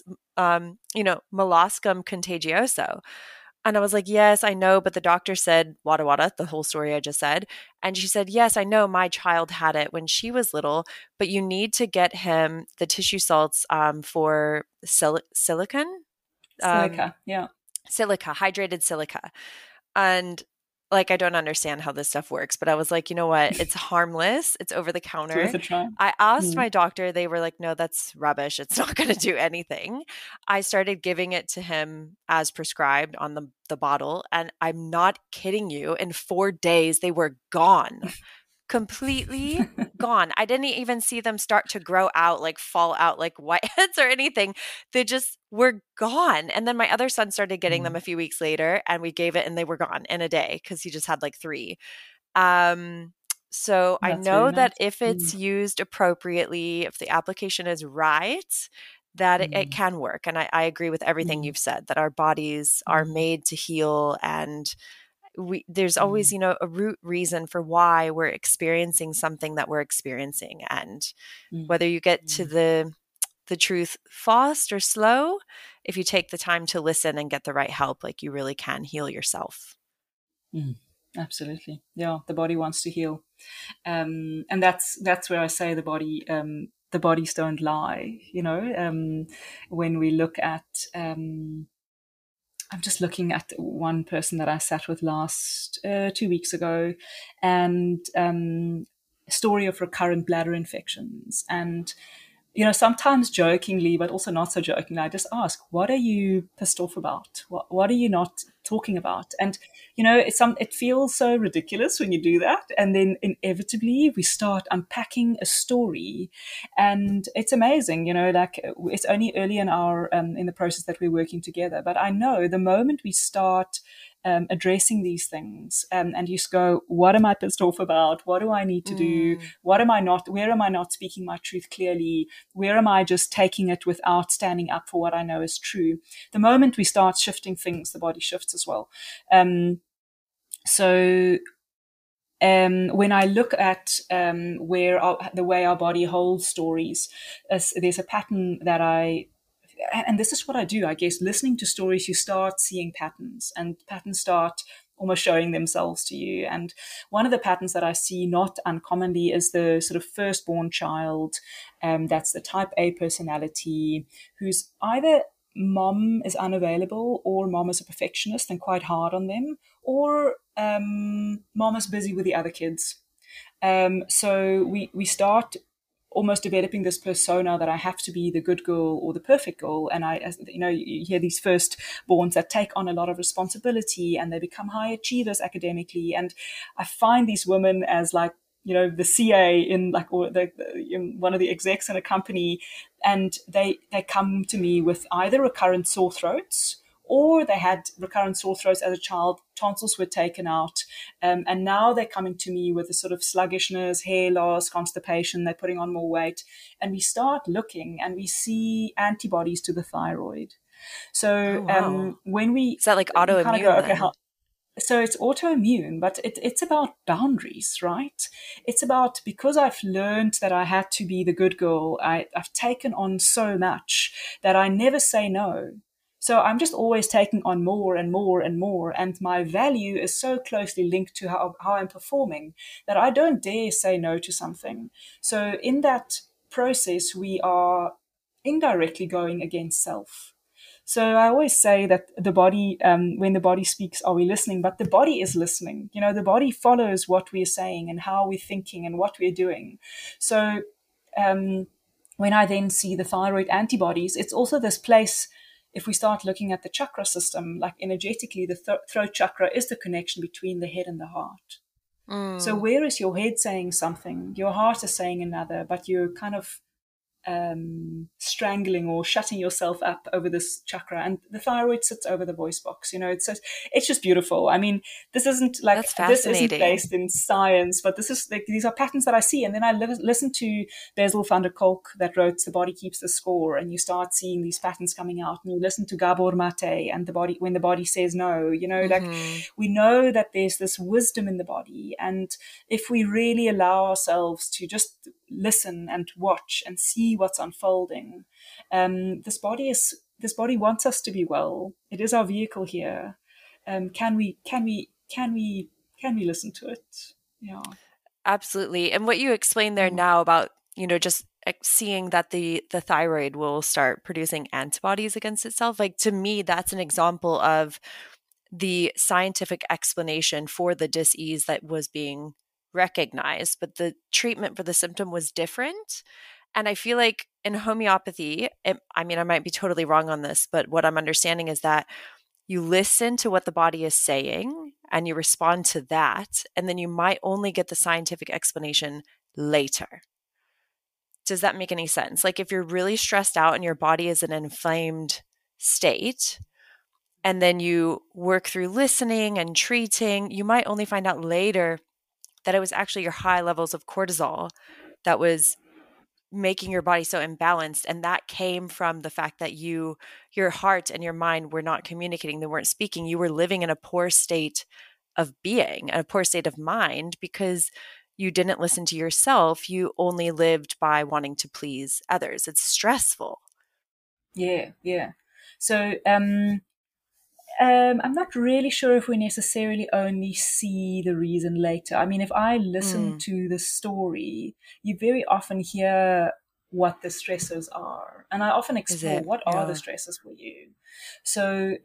molluscum contagioso. And I was like, yes, I know. But the doctor said, wada wada, the whole story I just said. And she said, yes, I know my child had it when she was little, but you need to get him the tissue salts for silicon, um, Silica. Yeah. silica, hydrated silica. And like, I don't understand how this stuff works, but I was like, you know what? It's harmless. It's over the It's worth counter. a try. I asked Mm. my doctor, they were like, no, that's rubbish. It's not going to do anything. I started giving it to him as prescribed on the bottle. And I'm not kidding you. In 4 days, they were gone, completely gone. I didn't even see them start to grow out, like fall out like whiteheads or anything. They just were gone. And then my other son started getting them Mm. a few weeks later and we gave it and they were gone in a day because he just had like three. Um, so I That's very know that nice. if it's Mm. used appropriately, if the application is right, that it Mm. can work. And I agree with everything Mm. you've said, that our bodies are Mm. made to heal and there's always, Mm. a root reason for why we're experiencing something that we're experiencing. And Mm. whether you get to Mm. the truth fast or slow, if you take the time to listen and get the right help, like you really can heal yourself. Mm. Absolutely. Yeah, the body wants to heal. And that's where I say the bodies don't lie. When we look at, I'm just looking at one person that I sat with last 2 weeks ago, and story of recurrent bladder infections. And sometimes jokingly, but also not so jokingly, I just ask, what are you pissed off about? What are you not talking about? And, it feels so ridiculous when you do that. And then inevitably we start unpacking a story, and it's amazing, like it's only early in the process that we're working together. But I know the moment we start addressing these things, and you just go, what am I pissed off about? What do I need to do? Mm, Where am I not speaking my truth clearly? Where am I just taking it without standing up for what I know is true? The moment we start shifting things, the body shifts as well. So when I look at the way our body holds stories, there's a pattern that and this is what I do, I guess. Listening to stories, you start seeing patterns, and patterns start almost showing themselves to you. And one of the patterns that I see not uncommonly is the sort of firstborn child, that's the type A personality, who's either mom is unavailable or mom is a perfectionist and quite hard on them, or mom is busy with the other kids. So we start almost developing this persona that I have to be the good girl or the perfect girl. And you hear these firstborns that take on a lot of responsibility and they become high achievers academically. And I find these women as like, the CA in like, or one of the execs in a company, and they come to me with either recurrent sore throats, or they had recurrent sore throats as a child, tonsils were taken out, and now they're coming to me with a sort of sluggishness, hair loss, constipation, they're putting on more weight. And we start looking and we see antibodies to the thyroid. So Oh, wow. when we Is that like kind of go, autoimmune okay, then? so it's autoimmune, but it's about boundaries, right? It's about, because I've learned that I had to be the good girl, I've taken on so much that I never say no. So I'm just always taking on more and more and more. And my value is so closely linked to how I'm performing that I don't dare say no to something. So in that process, we are indirectly going against self. So I always say that the body, when the body speaks, are we listening? But the body is listening. The body follows what we're saying and how we're thinking and what we're doing. So um, when I then see the thyroid antibodies, it's also this place. If we start looking at the chakra system, like energetically, the throat chakra is the connection between the head and the heart. So Mm. where is your head saying something? Your heart is saying another, but you're kind of strangling or shutting yourself up over this chakra, and the thyroid sits over the voice box. It's just beautiful. I mean, That's this isn't fascinating. based in science, but this is like, these are patterns that I see. And then I listen to Bessel van der Kolk that wrote The Body Keeps the Score, and you start seeing these patterns coming out. And you listen to Gabor Mate and the body, when the body says no. Like, Hmm. we know that there's this wisdom in the body, and if we really allow ourselves to just listen and watch and see what's unfolding, this body wants us to be well. It is our vehicle here. Can we listen to it? Yeah. Absolutely. And what you explained there Mm. now about, just seeing that the thyroid will start producing antibodies against itself, like to me, that's an example of the scientific explanation for the dis-ease that was being recognized, but the treatment for the symptom was different. And I feel like in homeopathy, I mean, I might be totally wrong on this, but what I'm understanding is that you listen to what the body is saying and you respond to that. And then you might only get the scientific explanation later. Does that make any sense? Like if you're really stressed out and your body is in an inflamed state, and then you work through listening and treating, you might only find out later that it was actually your high levels of cortisol that was making your body so imbalanced, and that came from the fact that your heart and your mind were not communicating, they weren't speaking, you were living in a poor state of being, a poor state of mind, because you didn't listen to yourself, you only lived by wanting to please others. It's stressful. Yeah, yeah. So I'm not really sure if we necessarily only see the reason later. I mean, if I listen Mm, to the story, you very often hear what the stressors are. And I often is explore, it? what are the Yeah. stresses for you? So,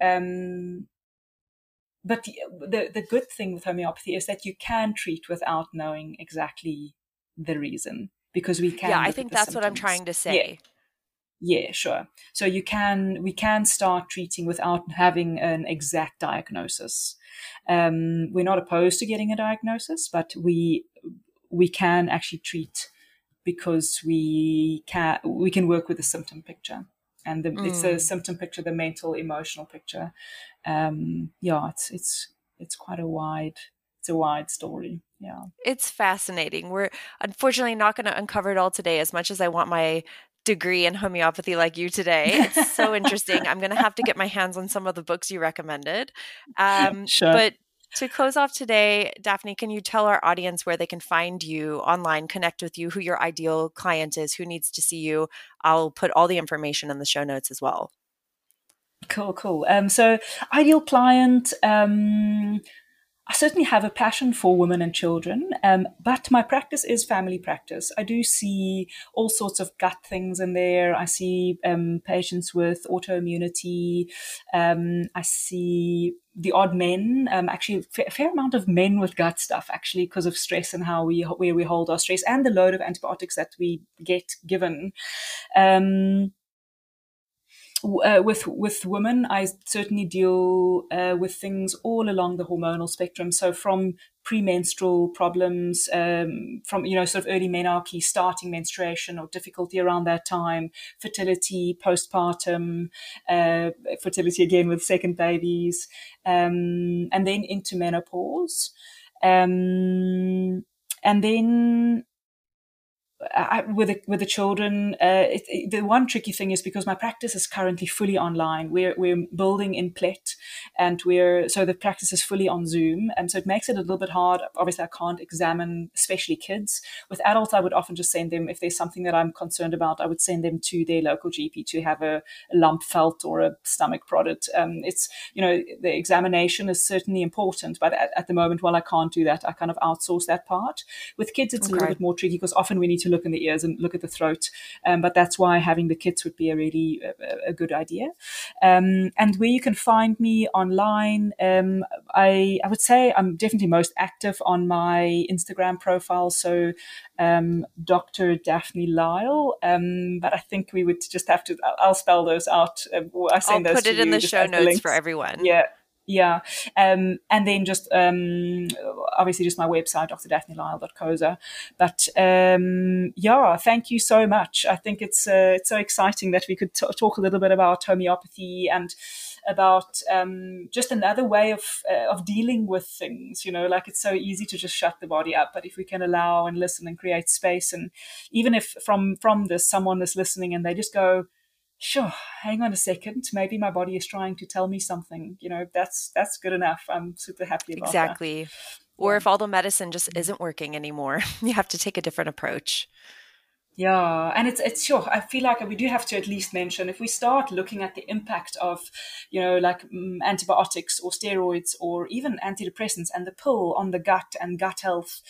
but the good thing with homeopathy is that you can treat without knowing exactly the reason, because we Yeah, can I look at think the that's what I'm symptoms. trying to Yeah. say. Yeah, sure. So we can start treating without having an exact diagnosis. We're not opposed to getting a diagnosis, but we can actually treat, because we can work with the symptom picture, and it's a Mm. symptom picture, the mental emotional picture. Yeah, it's quite a wide story. Yeah. It's fascinating. We're unfortunately not going to uncover it all today as much as I want my degree in homeopathy like you today. It's so interesting. I'm going to have to get my hands on some of the books you recommended. Sure. But to close off today, Daphne, can you tell our audience where they can find you online, connect with you, who your ideal client is, who needs to see you? I'll put all the information in the show notes as well. Cool, cool. So ideal client. I certainly have a passion for women and children, but my practice is family practice. I do see all sorts of gut things in there. I see patients with autoimmunity. I see the odd men, actually a fair amount of men with gut stuff, actually, because of stress and where we hold our stress and the load of antibiotics that we get given. With women, I certainly deal with things all along the hormonal spectrum. So from premenstrual problems, from sort of early menarche, starting menstruation or difficulty around that time, fertility, postpartum, fertility again with second babies, and then into menopause, and then. With the children, the one tricky thing is because my practice is currently fully online. We're building in Plet, and so the practice is fully on Zoom, and so it makes it a little bit hard. Obviously, I can't examine, especially kids. With adults, I would often just send them, if there's something that I'm concerned about, I would send them to their local GP to have a lump felt or a stomach prodded. It's the examination is certainly important, but at the moment, while I can't do that, I kind of outsource that part. With kids, it's a little bit more tricky because often we need to look in the ears and look at the throat. But that's why having the kits would be a good idea. And where you can find me online, I would say I'm definitely most active on my Instagram profile. So Dr. Daphne Lyle. But I think we would just have to, I'll spell those out. I'll put it in the show notes for everyone. Yeah. And then just obviously just my website, drdaphnelyle.co.za. But thank you so much. I think it's so exciting that we could talk a little bit about homeopathy and about just another way of dealing with things. Like it's so easy to just shut the body up, but if we can allow and listen and create space, and even if from this someone is listening and they just go, sure, hang on a second, maybe my body is trying to tell me something, that's good enough. I'm super happy about that. Exactly. Or if all the medicine just isn't working anymore, you have to take a different approach. Yeah, and it's sure. I feel like we do have to at least mention, if we start looking at the impact of, like antibiotics or steroids or even antidepressants and the pill on the gut and gut health,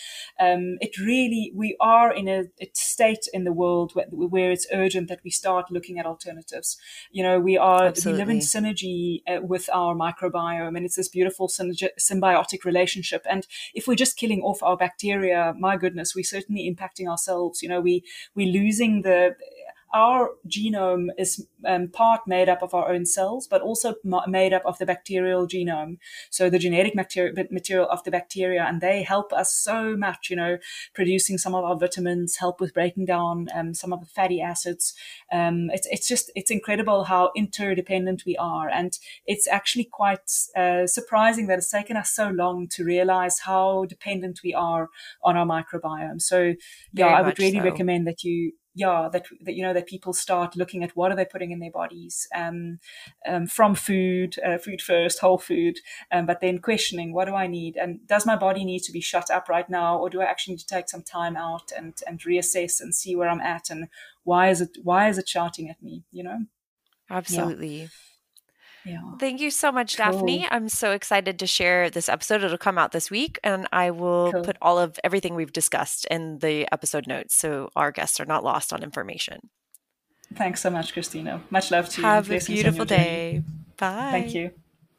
we are in a state in the world where it's urgent that we start looking at alternatives. We live in synergy with our microbiome, and it's this beautiful symbiotic relationship. And if we're just killing off our bacteria, my goodness, we're certainly impacting ourselves. We're losing our genome is part made up of our own cells, but also made up of the bacterial genome. So the genetic material of the bacteria, and they help us so much, producing some of our vitamins, help with breaking down some of the fatty acids. It's incredible how interdependent we are. And it's actually quite surprising that it's taken us so long to realize how dependent we are on our microbiome. So I would really recommend that that people start looking at what are they putting in their bodies, from food first, whole food, but then questioning, what do I need? And does my body need to be shut up right now? Or do I actually need to take some time out and reassess and see where I'm at? And why is it shouting at me? Absolutely. Yeah. Thank you so much, Daphne. Cool. I'm so excited to share this episode. It'll come out this week, and I will put all of everything we've discussed in the episode notes so our guests are not lost on information. Thanks so much, Christina. Much love to you. Have a beautiful day. Bye. Thank you.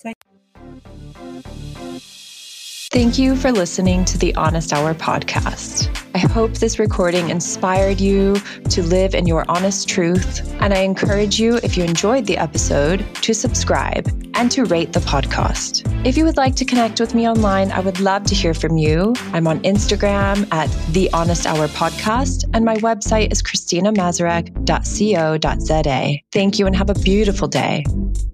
Thank you for listening to the Honest Hour podcast. I hope this recording inspired you to live in your honest truth, and I encourage you, if you enjoyed the episode, to subscribe and to rate the podcast. If you would like to connect with me online, I would love to hear from you. I'm on Instagram at The Honest Hour Podcast, and my website is christinamazurek.co.za. Thank you and have a beautiful day.